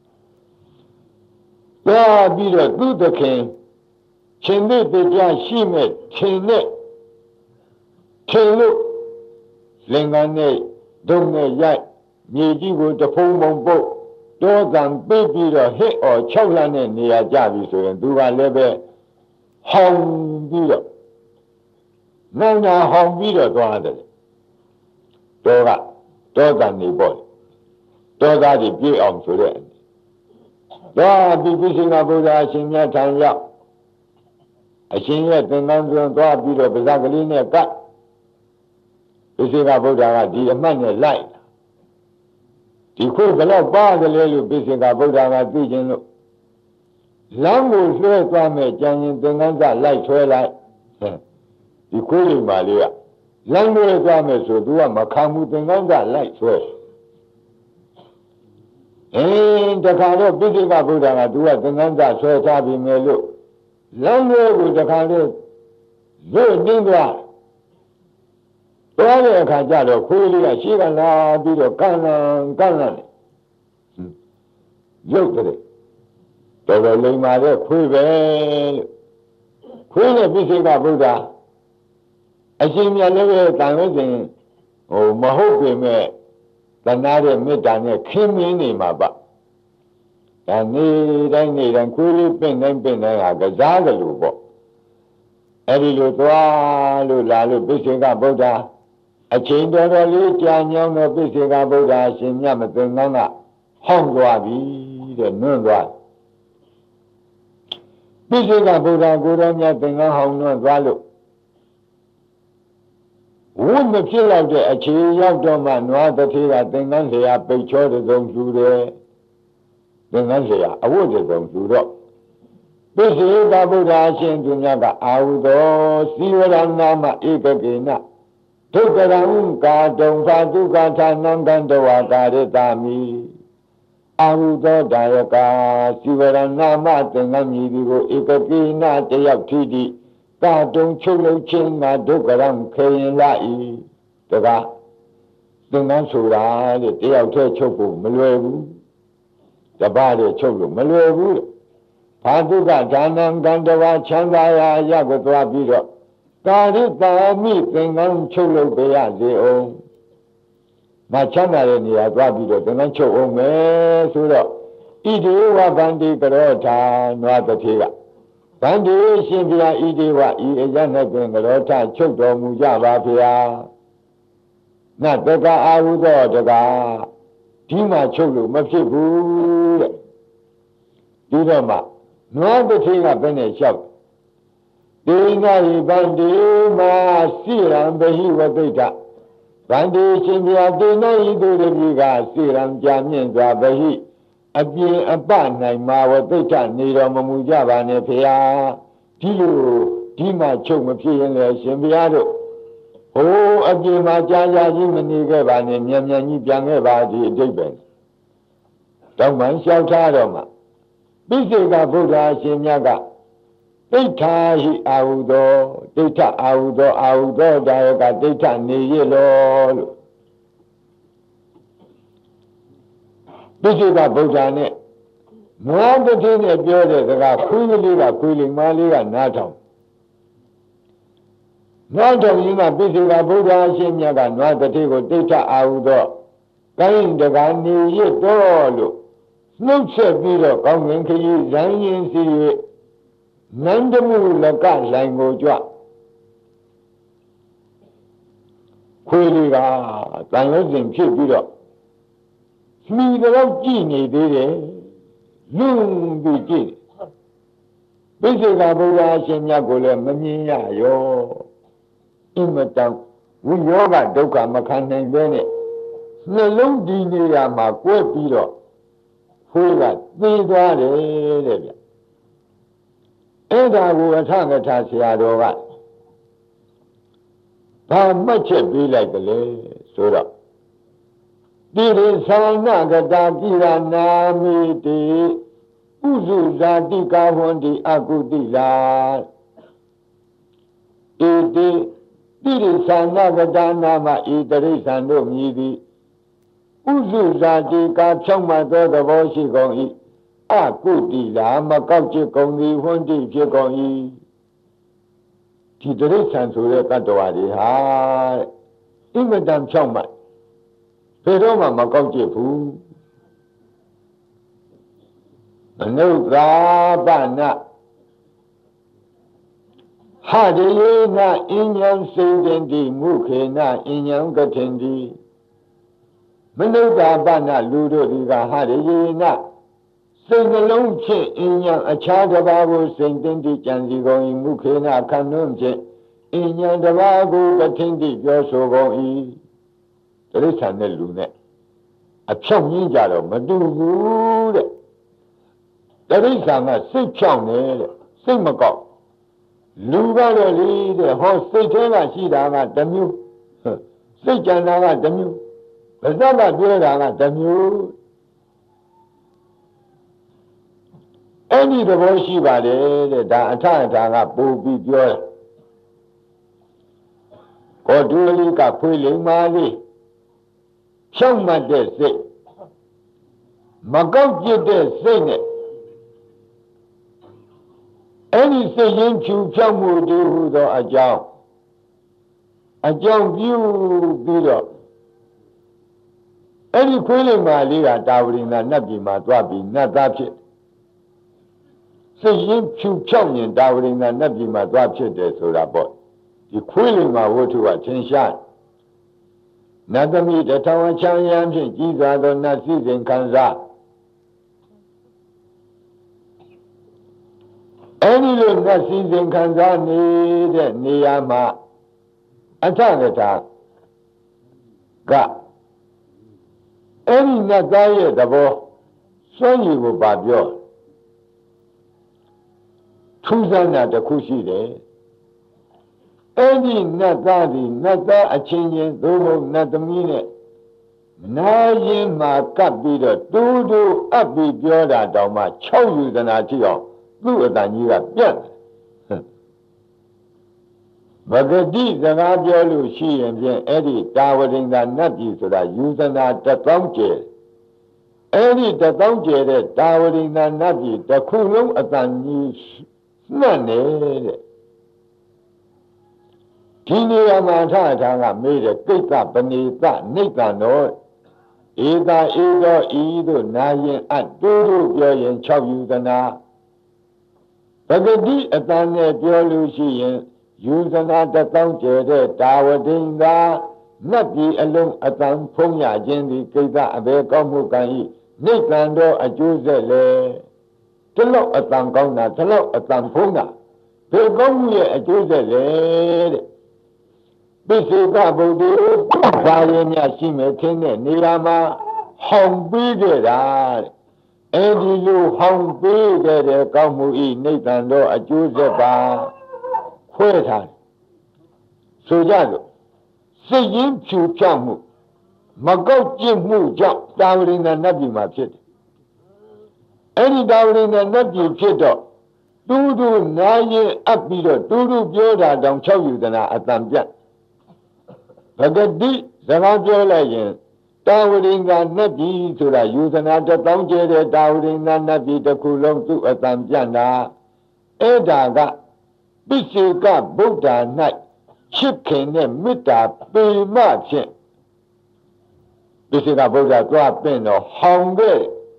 သွားပြီးတော့သူ့သခင်ရှင်သေတရားရှိမဲ့ရှင်နဲ့ရှင်လို့လင်္ကာနဲ့ဒုံနဲ့ရိုက်မြေကြီးကိုတဖုံဖုံပုတ်တောကံပေးပြီးတော့ဟစ်အော်၆လနဲ့နေရာကြပြီဆိုရင်သူကလည်းပဲဟောင်းပြီးတော့နောင်နာဟောင်းပြီးတော့သွားတယ်တောကတောကံနေပေါ့တသောသားတွေပြည့်အောင်ဆိုတဲ့သွားပြီးပြည့်စုံကဗုဒ္ဓအရှင်မြတ်ထံရောက်အရှင်ရဲ့သင်္ကန်းစွန်သွားပြီးတော့ပါးစပ်ကလေးနဲ့ကပ်ပြည့်စုံကဗုဒ္ဓကဒီအမှတ်နဲ့လိုက်ဒီခုဘယ်တော့ပါတယ်လဲလို့ပြည့်စုံကဗုဒ္ဓကသိခြင်းလို့လမ်းကိုလွှဲသွားမဲ့ကြံရင်သင်္ကန်းစလိုက်ဆွဲလိုက်ဒီခွေးလေးပါလေးကလမ်းလွှဲသွားမဲ့ဆိုသူကမခံဘူးသင်္ကန်းစလိုက်ဆွဲအင်းတခါတော့ပိဋကဗုဒ္ဓကသူကသင်္ကန်းစဆွဲထားပြီမယ်လို့လမ်းလွှဲကိုတခါတော့ဇွတ်တင်းသွားသွားတဲ့အခါကျတော့ခွေးလေးကရှေ့ကလာပြီးတော့ကန့်လန့်ကန့်လန့်ရုပ်တဲ့တော်တော်လိမ္မာတဲ့ခွေးပဲလို့ခွေးနဲ့ပိစိကဗုဒ္ဓအရှင်မြတ်လည်းပဲတန်လို့စဉ်ဟိုမဟုတ်ပေမဲ့တဏှာတဲ့မေတ္တာနဲ့ခင်းမင်းနေမှာပါဒါနေတိုင်းနေတိုင်းခွေးလေးပင့်တိုင်းပင့်တိုင်းဟာကစားကြလို့ပေါ့အဲ့ဒီလိုသွားလို့လာလို့ပိစိကဗုဒ္ဓအချိန်တော်တော်လေးကြာညောင်းတော့ပိစိကဗုဒ္ဓအရှင်မြတ်မသင်္ကန်းကဟောင်းသွားပြီတဲ့နွန့်သွားပိစိကဗုဒ္ဓကိုယ်တော်မြတ်သင်္ကန်းဟောင်းနွန့်သွားလို့ဝိမဖြစ်တော့တဲ့အခြေရောက်တော့မှနွားတစ်ထေးကသင်္ကန်းလျာပိတ်ချောတဲ့ဆုံးလူတယ်သင်္ကန်းလျာအဝတ်တဲ့ဆုံးလူတော့ပိစိကဗုဒ္ဓအရှင်သူမြတ်ကအာဟုသောစီဝရဏမဧကကေနဒုက္ခရံကာတုံဘာဒုက္ခဌာနံကံတဝါကာရတမိအာဟုသောဒါယကာစီဝရဏမသင်္ကန်းမြည်ကိုဧကကေနတယောက်ထိတိကာတုံချုပ်လို့ချင်းငါဒုက္ခရံခေရင်လာဤတကားသင်္ကန်းဆိုတာတဲ့တယောက်တည်းချုပ်ဖို့မလွယ်ဘူးတပါးတည်းချုပ်လို့မလွယ်ဘူးဘာဒုက္ခဌာနံကံတဝါချမ်းသာရာအရကိုသွားပြီးတော့ကာရိတာမိသင်္ကန်းချုပ်လို့ပြရစေအောင်မချမ်းသာတဲ့နေရာသွားပြီးတော့သင်္ကန်းချုပ်အောင်မယ်ဆိုတော့ဣတိဝဗန္တိကရောထာနွားတစ်ထေးကဗန္တိရှင်ပြာဣတိဝဤအရ၌တွင်ကရောထချုပ်တော်မူကြပါဗျာနတ်တကအာဟုသောတကားဒီမှာချုပ်လို့မဖြစ်ဘူးတဲ့ဒီတော့မှနွားတစ်ထေးကဘယ်နဲ့လျှောက်ဒေနာဟိဗန္တိမာစိရံဘဟိဝတိဋ္ဌဗန္တိရှင်ပြာဒေနာဟိသူတတိကစိရံကြာမြင့်စွာဘဟိအပြင်အပနိုင်မှာဝတိဋ္ဌနေတော်မမူကြပါနဲ့ဖေဟာဒီလိုဒီမှာချုပ်မဖြစ်ရင်လည်းရှင်ဘုရားတို့ဟိုအပြင်မှာကြာကြာကြီးမနေခဲ့ပါနဲ့မြန်မြန်ကြီးပြန်ခဲ့ပါဒီအတိတ်ပဲတောင်းပန်လျှောက်ထားတော့မှပိစိကဗုဒ္ဓအရှင်မြတ်ကဒိဋ္ဌာဟိအာဟုသောဒိဋ္ဌအာဟုသောအာဟုသောဒါယကဒိဋ္ဌနေရလောလို့ပိစိကဗုဒ္ဓနဲ့နွားတစ်ထင်းနဲ့ပြောတဲ့စကားခွေးကလေးကခွေးလိမ်မလေးကနားထောင်နွားတော်ကြီးကပိစိကဗုဒ္ဓအရှင်မြတ်ကနွားတစ်ထင်းကိုဒိဋ္ဌအာဟုသောကိုင်းတကားနေရတော့လို့နှုတ်ဆက်ပြီးတော့ကောင်းငင်ခရီးဇန်ရင်စီ၍နန္ဒမှုလကလိုင်ကိုကြွခွေးလေးကတန်လို့စဉ်ဖြစ်ပြီးတော့မိတော့ကြည့်နေသေးတယ်လူပြီးကြည့်ပိစိကဗုဒ္ဓအရှင်မြတ်ကိုလည်းမမြင်ရရောအင်မတန်ဝိယောဂဒုက္ခမခံနိုင်ပဲနဲ့နှလုံးဒီနေရာမှာကွဲပြီးတော့ခွေးကသေသွားတယ်တဲ့ဗျအဲ့ဒါကိုအထကထာဆရာတော်ကဘာမှတ်ချက်ပေးလိုက်တယ်လေဆိုတော့တိရိသာနကတာကိရနာမိတိဥစုဇာတိကာဝန္တိအကုတိလာဣတိတိရိသာနကတာနာမဣတရိသံတို့မြည်သည်ဥစုဇာတိကာဖြောင့်မတ်သောသဘောရှိကုန်၏အကုတိလာမကောက်ချစ်ကုန်သည်ဝန္တိဖြစ်ကုန်၏ဒီတရိသံဆိုတဲ့တတ္တဝါတွေဟာအင်မတန်ဖြောင့်မတ်ဘယ်တော့မှမကောက်ချစ်ဘူးအနုသာပနဟာဒေယနာအဉ္ဉံစေတံတိမုခေနအဉ္ဉံကထင်တိမနုဿာပနလူတို့ဒီကဟာရေနစိတ်နှလုံးဖြင့်အင်းညာအခြားတစ်ပါးကိုစိတ်တင်တိကြံစီကုန်၏မုခေနခန္ဓုဖြင့်အင်းညာတစ်ပါးကိုကထင်းတိပြောဆိုကုန်၏တိရစ္ဆာန်နဲ့လူနဲ့အဖြောင့်ရင်းကြတော့မတူဘူးတဲ့တိရစ္ဆာန်ကစိတ်ဖြောင့်နေတဲ့စိတ်မကောက်လူကတော့လေတဲ့ဟောစိတ်ထဲကရှိတာကတစ်မျိုးစိတ်ကြံတာကတစ်မျိုးပါးစပ်ကပြောတာကတစ်မျိုးအဲ့ဒီသဘောရှိပါတယ်တဲ့ဒါအထအထာကပို့ပြီးပြောတယ်ကောဒူလိကခွေလိမ္မာလေးဖြောင့်မတ်တဲ့စိတ်မကောက်ကျစ်တဲ့စိတ်နဲ့အဲ့ဒီစိတ်ရင်းဖြူဖြောင့်မှုတည်းဟူသောအကြောင်းအကြောင်းပြုပြီးတော့အဲ့ဒီခွေးလိမ္မာလေးကတာဝရိန္ဒနတ်ပြည်မှာသွားပြီးနတ်သားဖြစ်စိတ်ရင်းဖြူဖြောင့်ရင်တာဝရိန္ဒနတ်ပြည်မှာသွားဖြစ်တယ်ဆိုတာပေါ့ဒီခွေးလိမ္မာဝတ္ထုကထင်ရှားနတ်သမီးတထောင်ချမ်းရန်ဖြင့်ကြီးစွာသောနတ်စည်းစိမ်ခံစားအဲ့ဒီလိုနတ်စည်းစိမ်ခံစားနေတဲ့နေရာမှာအထကထာကအဲ့ဒီနတ်သားရဲ့သဘောစွန့်ရည်ကိုပါပြောထူးဆန်းတာတစ်ခုရှိတယ်အဲ့ဒီနတ်သားဒီနတ်သားအချင်းချင်းသို့မဟုတ်နတ်သမီးနဲ့နာရင်မှာကပ်ပြီးတော့တူးတူးအပ်ပြီးပြောတာတောင်မှ၆ယူသနာကြည့်အောင်သူ့အတန်ကြီးကပြတ်ဘဂတိစကားပြောလို့ရှိရင်ဖြင့်အဲ့ဒီတာဝရိန္ဒနတ်ပြည်ဆိုတာယူဇနာတသောင်းကျဲအဲ့ဒီတသောင်းကျဲတဲ့တာဝရိန္ဒနတ်ပြည်တစ်ခုလုံးအတန်ကြီးနှံ့နေတဲ့ဒီနေရာမှာထထာကမေးတဲ့ကိစ္စပဏိသနိဗ္ဗာန်တော်ဧသာဧသောဤသို့နာရင်အတူတူပြောရင်၆ယူသနာပဂတိအတန်နဲ့ပြောလို့ရှိရင်ယူဇနာတသောင်းကျဲတဲ့တာဝတိန္ဒာနတ်ပြည်အလုံးအတန်ဖုံးရခြင်းဒီကိစ္စအဘယ်ကောင်းမှုကံဤနိဗ္ဗာန်တော်အကျိုးဆက်လေဒီလောက်အတန်ကောင်းတာဒီလောက်အတန်ဖုံးတာဘယ်ကောင်းမှုရဲ့အကျိုးဆက်လေတဲ့ပိစိကဗုဒ္ဓဘာရင်းများရှိမယ်ထင်တဲ့နေရာမှာဟောင်ပြီးကြတာတဲ့အဲဒီလိုဟောင်ပြီးကြတဲ့ကောင်းမှုဤနိဗ္ဗာန်တော်အကျိုးဆက်ပါခွဲထားဆိုကြလို့စိတ်ရင်းဖြူဖြောင့်မှုမကောက်ကျင့်မှုကြောင့်တာဝရိန္ဒနတ်ပြည်မှာဖြစ်တယ်အဲဒီတာဝရိန္ဒနတ်ပြည်ဖြစ်တော့တူးတူးနာရင်အပ်ပြီးတော့တူးတူးပြောတာတောင်၆ယူသနာအတန်ပြတ်ဘဂတိစကားပြောလိုက်ရင်တာဝရိန္ဒနတ်ပြည်ဆိုတာယူသနာတသောင်းကျဲတဲ့တာဝရိန္ဒနတ်ပြည်တစ်ခုလုံးသူ့အတန်ပြတ်တာအဲ့ဒါကပိစိကဗုဒ္ဓ၌ချစ်ခင်တဲ့မေတ္တာပေမဖြင့်ပိစိကဗုဒ္ဓသွားပင့်တော့ဟောင်ခဲ့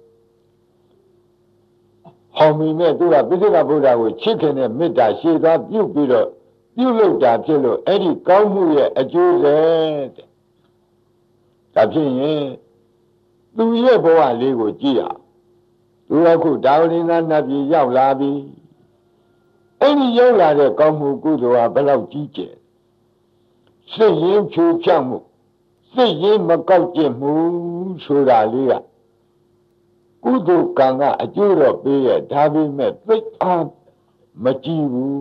ဟောင်မိမဲ့သူကပိစိကဗုဒ္ဓကိုချစ်ခင်တဲ့မေတ္တာရှေ့သွားပြုပြီးတော့ပြုလုပ်တာဖြစ်လို့အဲ့ဒီကောင်းမှုရဲ့အကျိုးဆက်တဲ့ဒါဖြစ်ရင်သူရဲ့ဘဝလေးကိုကြည့်ရသူအခုတာဝရိန္ဒနတ်ပြည်ရောက်လာပြီအဲ့ဒီရောက်လာတဲ့ကောင်းမှုကုသိုလ်ဟာဘယ်လောက်ကြီးကျယ်စိတ်ရင်းဖြူဖြောင့်မှုစိတ်ရင်းမကောက်ကျင့်မှုဆိုတာလေးကကုသိုလ်ကံကအကျိုးတော့ပေးရဲ့ဒါပေမဲ့သိအားမကြည့်ဘူး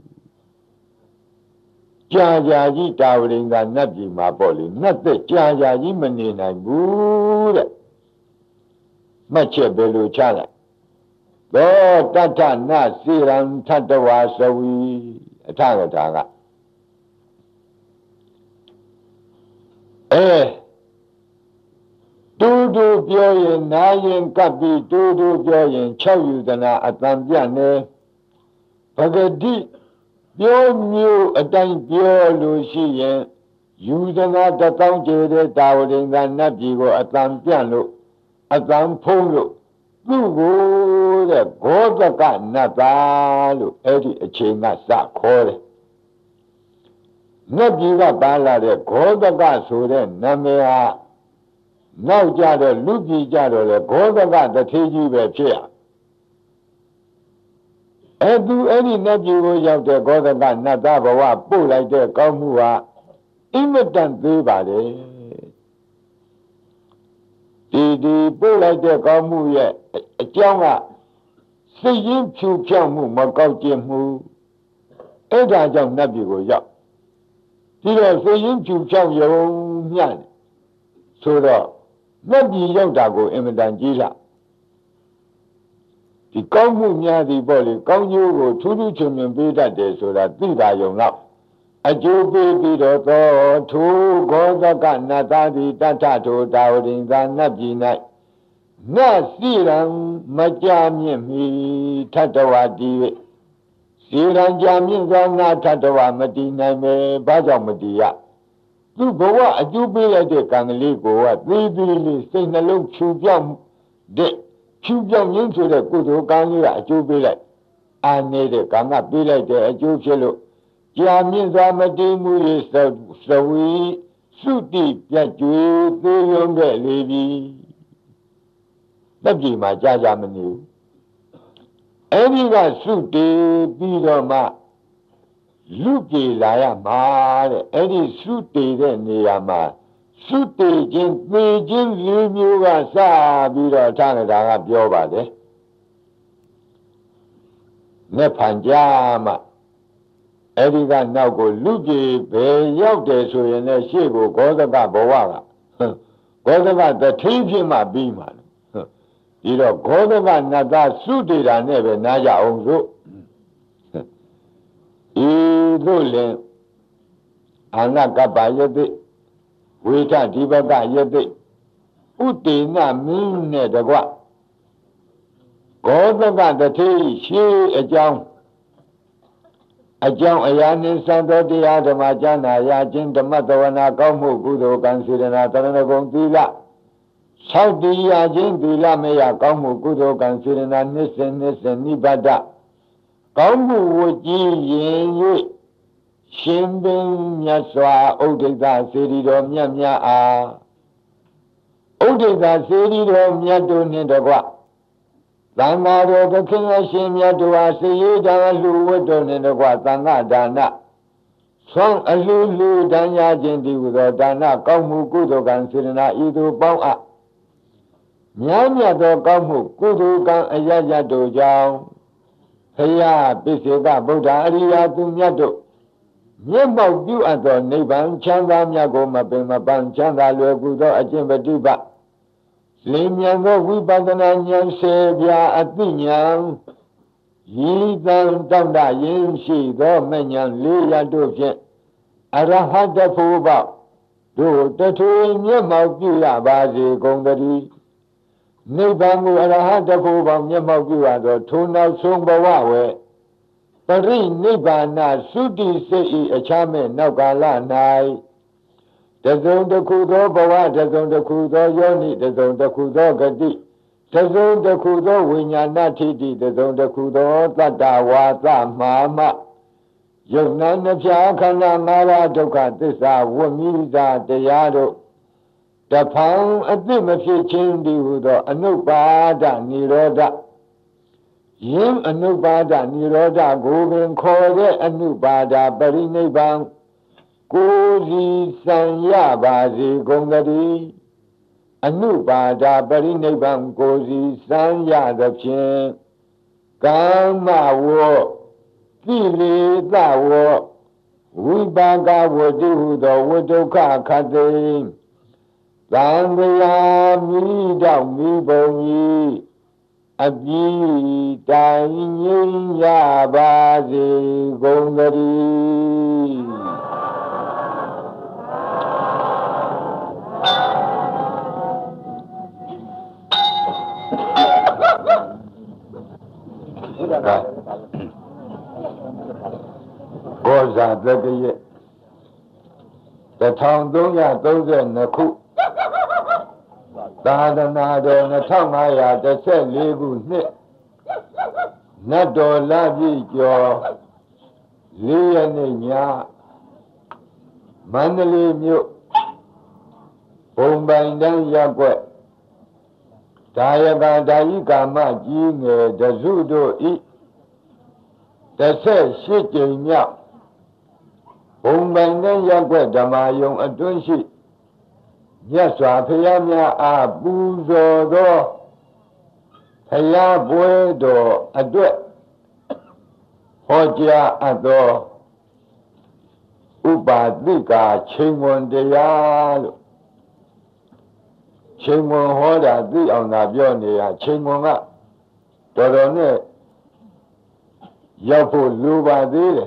ကြာကြာကြီးတာဝရိန္ဒနတ်ပြည်မှာပေါ့လေနတ်သက်ကြာကြာကြီးမနေနိုင်ဘူးတဲ့မှတ်ချက်ပဲလို့ချလိုက်သောတတ္ထနစေရံထတ္တဝါသဝီအထကထာကအဲတူတူပြောရင်နာရင်ကပ်ပြီးတူတူပြောရင်၆ယူသနာအတန်ပြတ်နေဘဂတိပြောမျိုးအတိုင်းပြောလို့ရှိရင်ယူသနာတသောင်းကျဲတဲ့တာဝရိန္ဒနတ်ပြည်ကိုအတန်ပြတ်လို့အတန်ဖုံးလို့သူ့ကိုတဲ့ဂောဒကနတ်သားလို့အဲ့ဒီအချိန်ကစခေါ်တယ်နတ်ပြည်ကပါလာတဲ့ဂောဒကဆိုတဲ့နာမည်ဟာနောက်ကြတော့လူပြည်ကြတော့လေဘောဓကတထေကြီးပဲဖြစ်ရအဲ့သူအဲ့ဒီနတ်ပြည်ကိုရောက်တဲ့ဘောဓကနတ်သားဘဝပို့လိုက်တဲ့ကောင်းမှုဟာအင်မတန်သေးပါလေဒီဒီပို့လိုက်တဲ့ကောင်းမှုရဲ့အကြောင်းကစိတ်ရင်းဖြူဖြောင်းမှုမကောက်ကျင်မှုအဲ့ဒါကြောင့်နတ်ပြည်ကိုရောက်ဒီတော့စိတ်ရင်းဖြူဖြောင်းရုံမျှဆိုတော့နတ်ပြည်ရောက်တာကိုအင်မတန်ကြီးလာဒီကောင်းမှုများသည်ပေါ့လေကောင်းကျိုးကိုထူးထူးချွန်ချွန်ပေးတတ်တယ်ဆိုတာသိပါယုံတော့အကျိုးပေးပြီးတော့သောထိုဂောသကနတ်သားသည်တထထိုတာဝရိန်သာနတ်ပြည်၌နတ်စီရံမကြမြင့်မီထတဝတီ၍စီရံကြမြင့်သောနာထတဝမတည်နိုင်ပဲဘာကြောင့်မတည်ရသူဘဝအကျိုးပေးလိုက်တဲ့ကံကလေးကိုကသေးသေးလေးစိတ်နှလုံးဖြူပြောင်းတဲ့ဖြူပြောင်းရင်းဆိုတဲ့ကုသိုလ်ကံလေးကအကျိုးပေးလိုက်အာနေတဲ့ကံကပေးလိုက်တဲ့အကျိုးဖြစ်လို့ကြာမြင့်စွာမတည်မှု၏သဝီသုတိပြတ်ကျွေသေးရုံတဲ့လေပြီတက်ပြည်မှာကြာကြာမနေဘူးအဲ့ဒီကသုတေပြီးတော့မှလူပြေလာရမှာတဲ့အဲ့ဒီသုတေတဲ့နေရာမှာသုတေခြင်းသေခြင်းလူမျိုးကစပြီးတော့ထာဂတာကပြောပါတယ်နဲ့ဖန်ကြမှာအဲ့ဒီကနောက်ကိုလူကြီးပဲရောက်တယ်ဆိုရင်လည်းရှေ့ကိုဂောသကဘဝကဂောသကတထင်းဖြစ်မှပြီးမှာဒီတော့ဂောသကနတ်သားသုတေတာနဲ့ပဲနားကြအောင်စို့ဤသို့လင်အာနကပ္ပယတိဝေထဒီဘကယတိဥတေနမင်းနဲ့တကွဂောသကတထေရှေးအကြောင်းအကြောင်းအရာနှင့်သံတော်တရားဓမ္မကျမ်းနာရခြင်းဓမ္မသဝနာကောင်းမှုကုသိုလ်ကံစေတနာတရဏဂုံသီလသောက်တရားခြင်းသီလမယကောင်းမှုကုသိုလ်ကံစေတနာနှစ်စဉ်နှစ်စဉ်နိဗ္ဗာန်ကောင်းမှုဝကြည်ရင်၍ရှင်ပင်မြတ်စွာဥဒိဋ္ဌစေတီတော်မြတ်များအားဥဒိဋ္ဌစေတီတော်မြတ်တို့နှင့်တကွသံဃာတော်သခင်အရှင်မြတ်တို့အားစေရတာလူဝတ်တော်နှင့်တကွသံဃာဒါနဆွမ်းအလှလူတန်ရခြင်းတည်ဟူသောဒါနကောင်းမှုကုသိုလ်ကံစေတနာဤသို့ပေါင်းအပ်များမြတ်သောကောင်းမှုကုသိုလ်ကံအရရတို့ကြောင့်ဘုရားပိစေကဗုဒ္ဓအရိယာသူမြတ်တို့မျက်မှောက်ပြုအပ်သောနိဗ္ဗာန်ချမ်းသာမြတ်ကိုမပင်မပန်းချမ်းသာလွယ်ကူသောအကျင့်ပฏิပတ်လင်းမြန်သောဝိပဿနာဉာဏ်စေပြအသိဉာဏ်ရည်တန်တောင့်တရင်းရှိသောမဉဏ်လေးရတို့ဖြင့်အရဟတဖို့ပေါတို့တထွေမျက်မှောက်ပြုရပါစေကုန်သတည်းနိဗ္ဗာန်ကိုအရဟတဖို့ပေါမျက်မှောက်ပြုရသောထိုနောက်ဆုံးဘဝဝဲပရိနိဗ္ဗာန်သုတိစိတ်ဤအခြားမဲ့နောက်ကာလ၌တစုံတစ်ခုသောဘဝတစုံတစ်ခုသောယောနိတစုံတစ်ခုသောဂတိတစုံတစ်ခုသောဝိညာဏထိတိတစုံတစ်ခုသောတတ္တဝါသမာမယုတ်နာနှဖျားခန္ဓာ၅ပါးဒုက္ခသစ္စာဝိမိသာတရားတို့တဖန်အသိမဖြစ်ခြင်းတည်းဟူသောအနုပါဒနိရောဓယင်းအနုပါဒနိရောဓကိုပင်ခေါ်တဲ့အနုပါဒပရိနိဗ္ဗာန်ကိုယ်စီစံရပါစေကုန်သတည်းအနုပါဒပရိနိဗ္ဗာန်ကိုယ်စီစံရသဖြင့်ကာမဝကိလေသာဝဝိပါကဝတိဟုသောဝိဒုက္ခခတ္တိသံဃာမိတော့မိဘုံကြီးအပြီးတိုင်ငြိမ်းရပါစေကုန်သတည်းဘောဇာတတရဲ့တထောင်သုံးရာသုံးဆယ်နှစ်ခုသာသနာတော်နှစ်ထောင်ငါးရာတစ်ဆယ်လေးခုနှစ်နတ်တော်လပြည့်ကျော်လေးရက်နေ့ညမန္တလေးမြို့ဘုံပိုင်တန်းရက်ွက်ဒါယကဒါယိကာမကြီးငယ်တစုတို့ဤတစ်ဆက်ရှိကြိမ်မြောက်ဘုံပိုင်တန်းရက်ွက်ဓမ္မယုံအတွင်းရှိမြတ်စွာဘုရားများအားပူဇော်သောဘုရားပွဲတော်အတွက်ဟောကြားအပ်သောဥပါတိကာချိန်ဝန်တရားလို့ချိန်ဝန်ဟောတာသိအောင်သာပြောနေရချိန်ဝန်ကတော်တော်နဲ့ရောက်ဖို့လိုပါသေးတယ်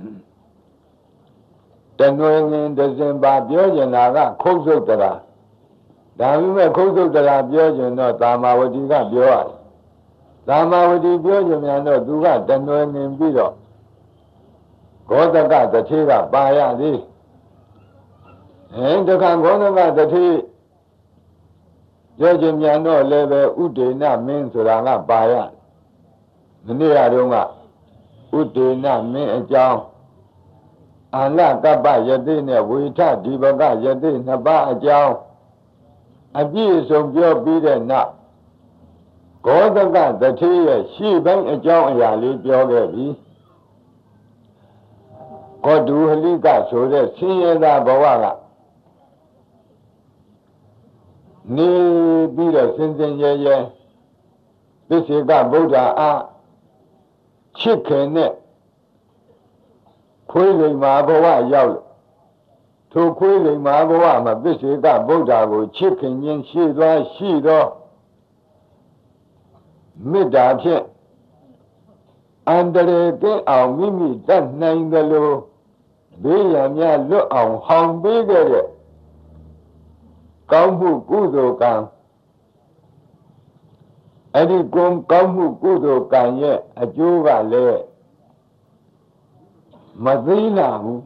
တနွေငင်ဒဇင်ပါပြောကျင်တာကခုတ်ဆုတ်တရာဒါပေမဲ့ခုတ်ဆုတ်တရာပြောကျင်တော့သာမာဝတိကပြောရတယ်သာမာဝတိပြောကျင်မြန်တော့သူကတနွေငင်ပြီးတော့ဂောတကတထေကပါရသည်ဟင်တခါဂောတကတထေပြောကျင်မြန်တော့လည်းပဲဥဒေနမင်းဆိုတာကပါရမနေ့ကတုန်းကဥဒေနမင်းအကြောင်းအာလကပ္ပယတိနဲ့ဝေထဒီဘကယတိနှစ်ပါးအကြောင်းအပြည့်စုံပြောပြီးတဲ့နောက်ဂောတကတထေရဲ့ရှေ့ပိုင်းအကြောင်းအရာလေးပြောခဲ့ပြီကောဒုဟလိကဆိုတဲ့ဆင်းရဲသားဘဝကနေပြီးတော့စင်စင်ရဲရဲသစ္စေကဗုဒ္ဓအားချစ်ခင်နဲ့ခွေးလိမ္မာဘဝရောက်လို့ထိုခွေးလိမ္မာဘဝမှာသစ္စေကဗုဒ္ဓကိုချစ်ခင်ခြင်းရှိသွားရှိသောမေတ္တာဖြင့်အန္တရာယ်ကင်းအောင်မိမိတတ်နိုင်သလိုဘေးရန်များလွတ်အောင်ဟောင်ပေးခဲ့တဲ့ကောင်းမှုကုသိုလ်ကံအဲ့ဒီကုံကောင်းမှုကုသိုလ်ကံရဲ့အကျိုးကလည်းမသိနာဘူး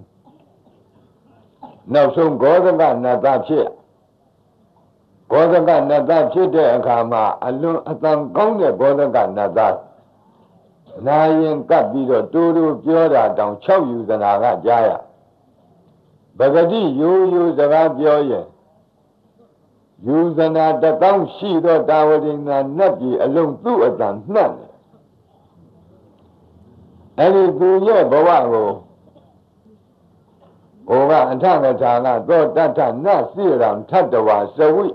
နောက်ဆုံးဂောဒကနတ္တဖြစ်ဂောဒကနတ္တဖြစ်တဲ့အခါမှာအလွန်အတန်ကောင်းတဲ့ဂောဒကနတ္တနာရင်ကပ်ပြီးတော့တူတူပြောတာတောင်၆ယူဇနာကကြားရပဂတိရိုးရိုးစကားပြောရင်ယူဇနာတကောင်းရှိသောတာဝတိနာနတ်ပြည်အလုံးသူ့အတန်နှံ့တယ်အဲဒီသူရဲ့ဘဝကိုဘုရားအထကထာကသောတထနစိရံထတ္တဝါစဝိ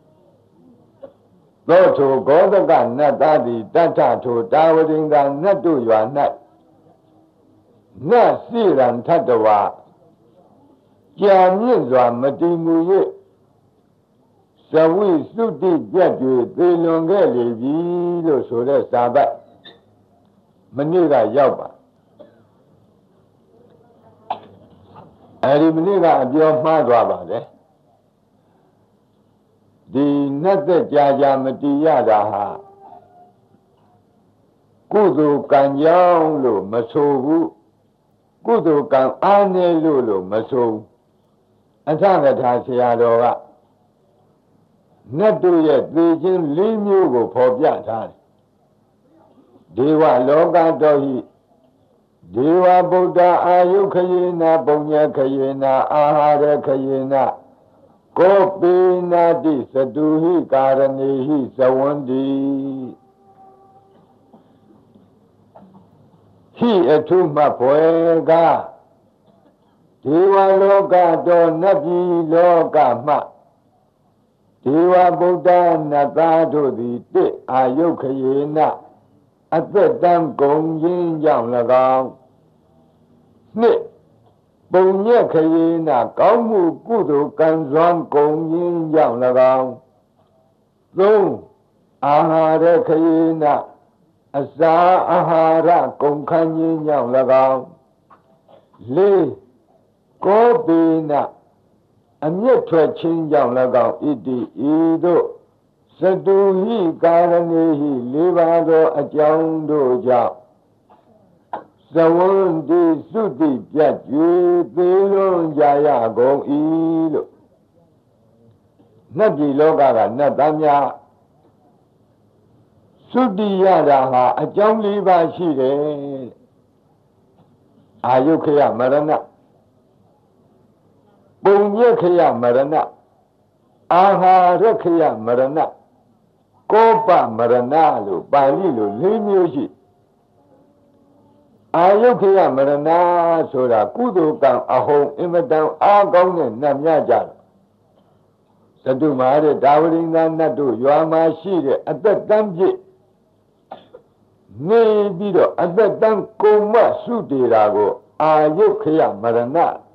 သောထိုဂောဒကနတ်သားသည်တထထိုတာဝတိနာနတ်တို့ရွာ၌နစိရံထတ္တဝါကြာမြင့်စွာမတည်မူ၍ဇဝိသုတိပြတ်၍သေလွန်ခဲ့လေပြီလို့ဆိုတဲ့စာပတ်မနေ့ကရောက်ပါအဲဒီမနေ့ကအပြောမှားသွားပါလေဒီနတ်သက်ကြာကြာမတည်ရတာဟာကုသိုလ်ကံကြောင့်လို့မဆိုဘူးကုသိုလ်ကံအားနည်းလို့လို့မဆိုဘူးအထကထာဆရာတော်ကနတ်တို့ရဲ့သေခြင်းလေးမျိုးကိုဖော်ပြထားတယ်ဒေဝလောကတော်ဟိဒေဝဗုဒ္ဓအာယုခယေနာပုညခယေနာအာဟာရခယေနာကောပိနာတိသတုဟိကာရဏေဟိသဝန္တိဟိအထုမဖွယ်ကဒေဝလောကတော်နတ်ပြည်လောကမှဒေဝဗုဒ္ဓနတ်သားတို့သည်တစ်အာယုခယေနအသက်တမ်းကုန်ခြင်းကြောင့်၎င်းနှစ်ပုံညက်ခယေနကောင်းမှုကုသိုလ်ကံစွမ်းကုန်ခြင်းကြောင့်၎င်းသုံးအာဟာရခယေနအစာအာဟာရကုန်ခန်းခြင်းကြောင့်၎င်းလေးကောပိနအမျက်ထွက်ခြင်းကြောင့်၎င်းဣတိဤသို့သတုဟိကာရဏေဟိလေးပါးသောအကြောင်းတို့ကြောင့်သဝန္တိသုတိပြတ်၍သေလွန်ကြရကုန်၏လို့နတ်ပြည်လောကကနတ်သားများသုတိရတာဟာအကြောင်းလေးပါးရှိတယ်အာယုခယမရဏပုံညခယမရဏအာဟာရခယမရဏကောပမရဏလို့ပါဠိလိုလေးမျိုးရှိအာယုခယမရဏဆိုတာကုသိုလ်ကံအဟုန်အင်မတန်အားကောင်းတဲ့နတ်များကြတယ်သတုမာတဲ့ဒါဝရိန္ဒနတ်တို့ရွာမှာရှိတဲ့အသက်တန်းပြည့်နေပြီးတော့အသက်တန်းကုံမစုတေတာကိုအာယုခယမရဏ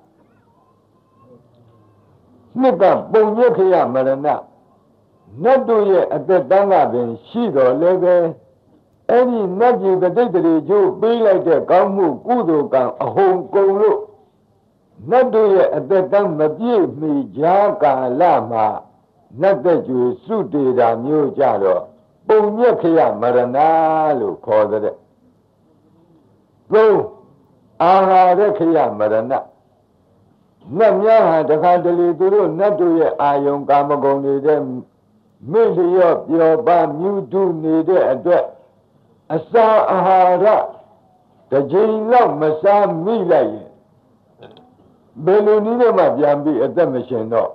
နှစ်ကပုံညခယမရဏနတ်တို့ရဲ့အသက်တန်းကပင်ရှိတော်လည်းပဲအဲ့ဒီနတ်ပြည်တတိတ်တွေကျိုးပေးလိုက်တဲ့ကောင်းမှုကုသိုလ်ကံအဟုန်ကုန်လို့နတ်တို့ရဲ့အသက်တန်းမပြည့်မီကြားကာလမှာနတ်သက်ကျွေစုတေတာမျိုးကြတော့ပုံညက်ခရမရဏလို့ခေါ်တဲ့သုံးအာဟာရခရမရဏနတ်များဟာတခါတလေသူတို့နတ်တို့ရဲ့အာယုံကာမဂုဏ်တွေမိလျော့ပျော်ပါမြူတုနေတဲ့အတွက်အစာအာဟာရတစ်ချိန်လောက်မစားမိလိုက်ရင်ဘယ်လိုနည်းနဲ့မှပြန်ပြီးအသက်မရှင်တော့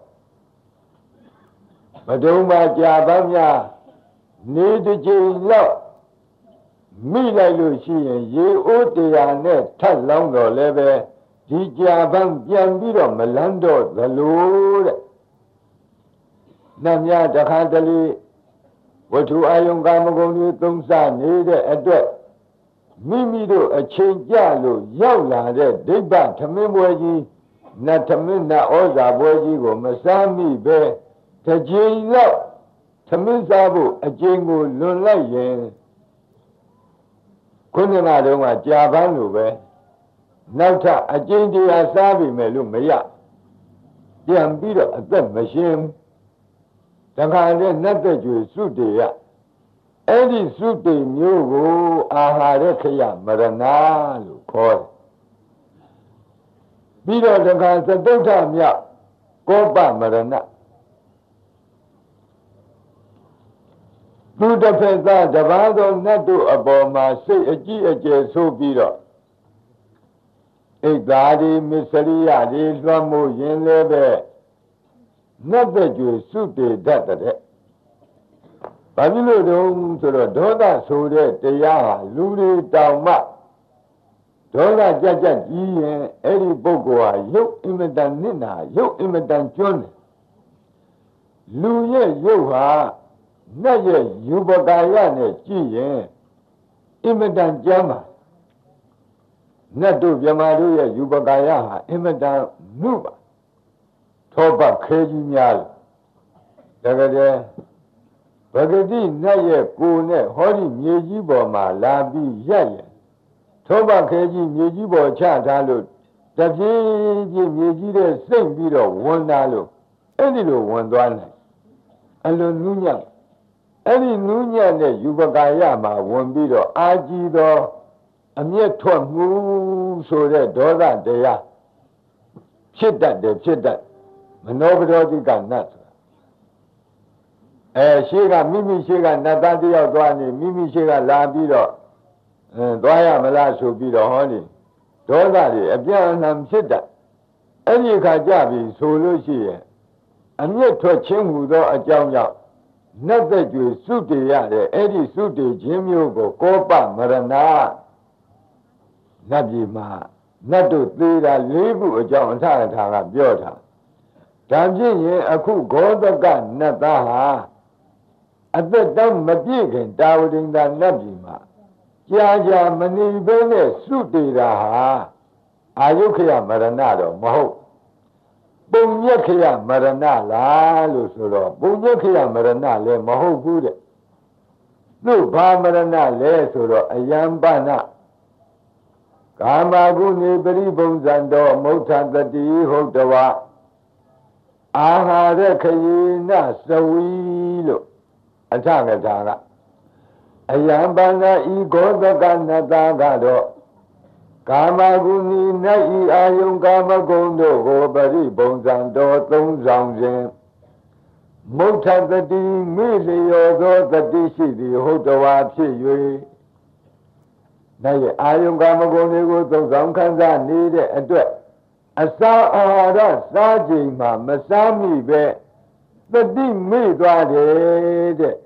မတုံးပါကြာပါများနေတစ်ချိန်လောက်မိလိုက်လို့ရှိရင်ရေအိုးတရားနဲ့ထပ်လောင်းတော့လည်းပဲဒီကြာပန်းပြန်ပြီးတော့မလန်းတော့သလိုတဲ့နတ်များတခါတလေဝတ္ထုအာယုံကာမဂုဏ်တွေသုံးစားနေတဲ့အတွက်မိမိတို့အချိန်ကြလို့ရောက်လာတဲ့ဒိဗ္ဗထမင်းပွဲကြီးနတ်ထမင်းနတ်ဩဇာပွဲကြီးကိုမစားမိပဲတစ်ချိန်လောက်သမင်းစားဖို့အကျဉ်းကိုလွန်လိုက်ရင်ခုနကတုန်းကကြာပန်းလို့ပဲနောက်ထပ်အကျဉ်းတရားစားပြီမယ်လို့မရပြန်ပြီးတော့အသက်မရှင်တခါတည်းနတ်သက်ကျွေစုတေရအဲ့ဒီစုတေမျိုးကိုအာဟာရခယမရဏလို့ခေါ်တယ်ပြီးတော့တခါသတုဋ္ဌမြောက်ကောပမရဏသူတစ်ဖက်သားတပါးသောနတ်တို့အပေါ်မှာစိတ်အကြည့်အကျယ်ဆိုးပြီးတော့ဣဒ္ဓာဒီမစ္စရိယဒီလွှမ်းမိုးရင်လည်းပဲနတ်သက်ကျွေစုတေတတ်တဲ့ဘာဖြစ်လို့တုံးဆိုတော့ဒေါသဆိုတဲ့တရားဟာလူတွေတောင်မှဒေါသကြက်ကြက်ကြီးရင်အဲ့ဒီပုဂ္ဂိုလ်ဟာရုပ်အင်မတန်နစ်နာရုပ်အင်မတန်ကျွန်းတယ်လူရဲ့ရုပ်ဟာနတ်ရဲ့ယူပကာယနဲ့ကြည့်ရင်အင်မတန်ကြမ်းပါနတ်တို့မြမာတို့ရဲ့ယူပကာယဟာအင်မတန်နုပါထောပတ်ခဲကြီးများတယ်တကယ်တည်းဘဂတိနတ်ရဲ့ကိုယ်နဲ့ဟောဒီမြေကြီးပေါ်မှာလာပြီးရက်ရင်ထောပတ်ခဲကြီးမြေကြီးပေါ်ချထားလို့တပြေးပြေးမြေကြီးတဲ့စိတ်ပြီးတော့ဝင်လာလို့အဲ့ဒီလိုဝင်သွားတယ်အလွန်နူးညံ့အဲ့ဒီနူးညံ့တဲ့ယူပကာယမှာဝင်ပြီးတော့အာကြည်သောအမျက်ထွက်မှုဆိုတဲ့ဒေါသတရားဖြစ်တတ်တယ်ဖြစ်တတ်မနောပဒောတိကနတ်ဆိုတာအဲရှိကမိမိရှိကနတ်သားတယောက်သွားနေမိမိရှိကလာပြီးတော့အဲသွားရမလားဆိုပြီးတော့ဟောနေဒေါသတွေအပြန့်အနှံ့ဖြစ်တတ်အဲ့ဒီအခါကြပြီဆိုလို့ရှိရင်အမျက်ထွက်ခြင်းဟူသောအကြောင်းကြောင့်နတ်သက်ကျွေစုတေရတယ်အဲ့ဒီစုတေခြင်းမျိုးကိုကောပမရဏနတ်ပြည်မှာနတ်တို့သေးတာလေးခုအကြောင်းအထအထာကပြောထားဒါဖြစ်ရင်အခုဂောသကနတ်သားဟာအသက်တမ်းမပြည့်ခင်တာဝတိန်သာနတ်ပြည်မှာကြာကြာမနေဘဲနဲ့စုတေတာဟာအာယုခယမရဏတော့မဟုတ်ပုံညက်ခယမရဏလားလို့ဆိုတော့ပုံညက်ခယမရဏလည်းမဟုတ်ဘူးတဲ့သူ့ဘာမရဏလဲဆိုတော့အယံပနကာမဂုဏေပရိပုံဇံတော်မௌထတတိဟုတ်တဝအာဟာရခယေနသဝီလို့အထကထာကအယံပနဤဂောသကနတကတော့ကာမဂုဏီနတ်ဤအာယုံကာမဂုဏ်တို့ကိုပရိပုံဇံတော်သုံးဆောင်ခြင်းမௌထတတိမိလျောသောတတိရှိသည်ဟုတ်တဝါဖြစ်၍နိုင်ရဲ့အာယုံကာမဂုဏ်တွေကိုသုံးဆောင်ခံစားနေတဲ့အတွက်အစာအာဟာရစားချိန်မှာမစားမိပဲတတိမေ့သွားတယ်တဲ့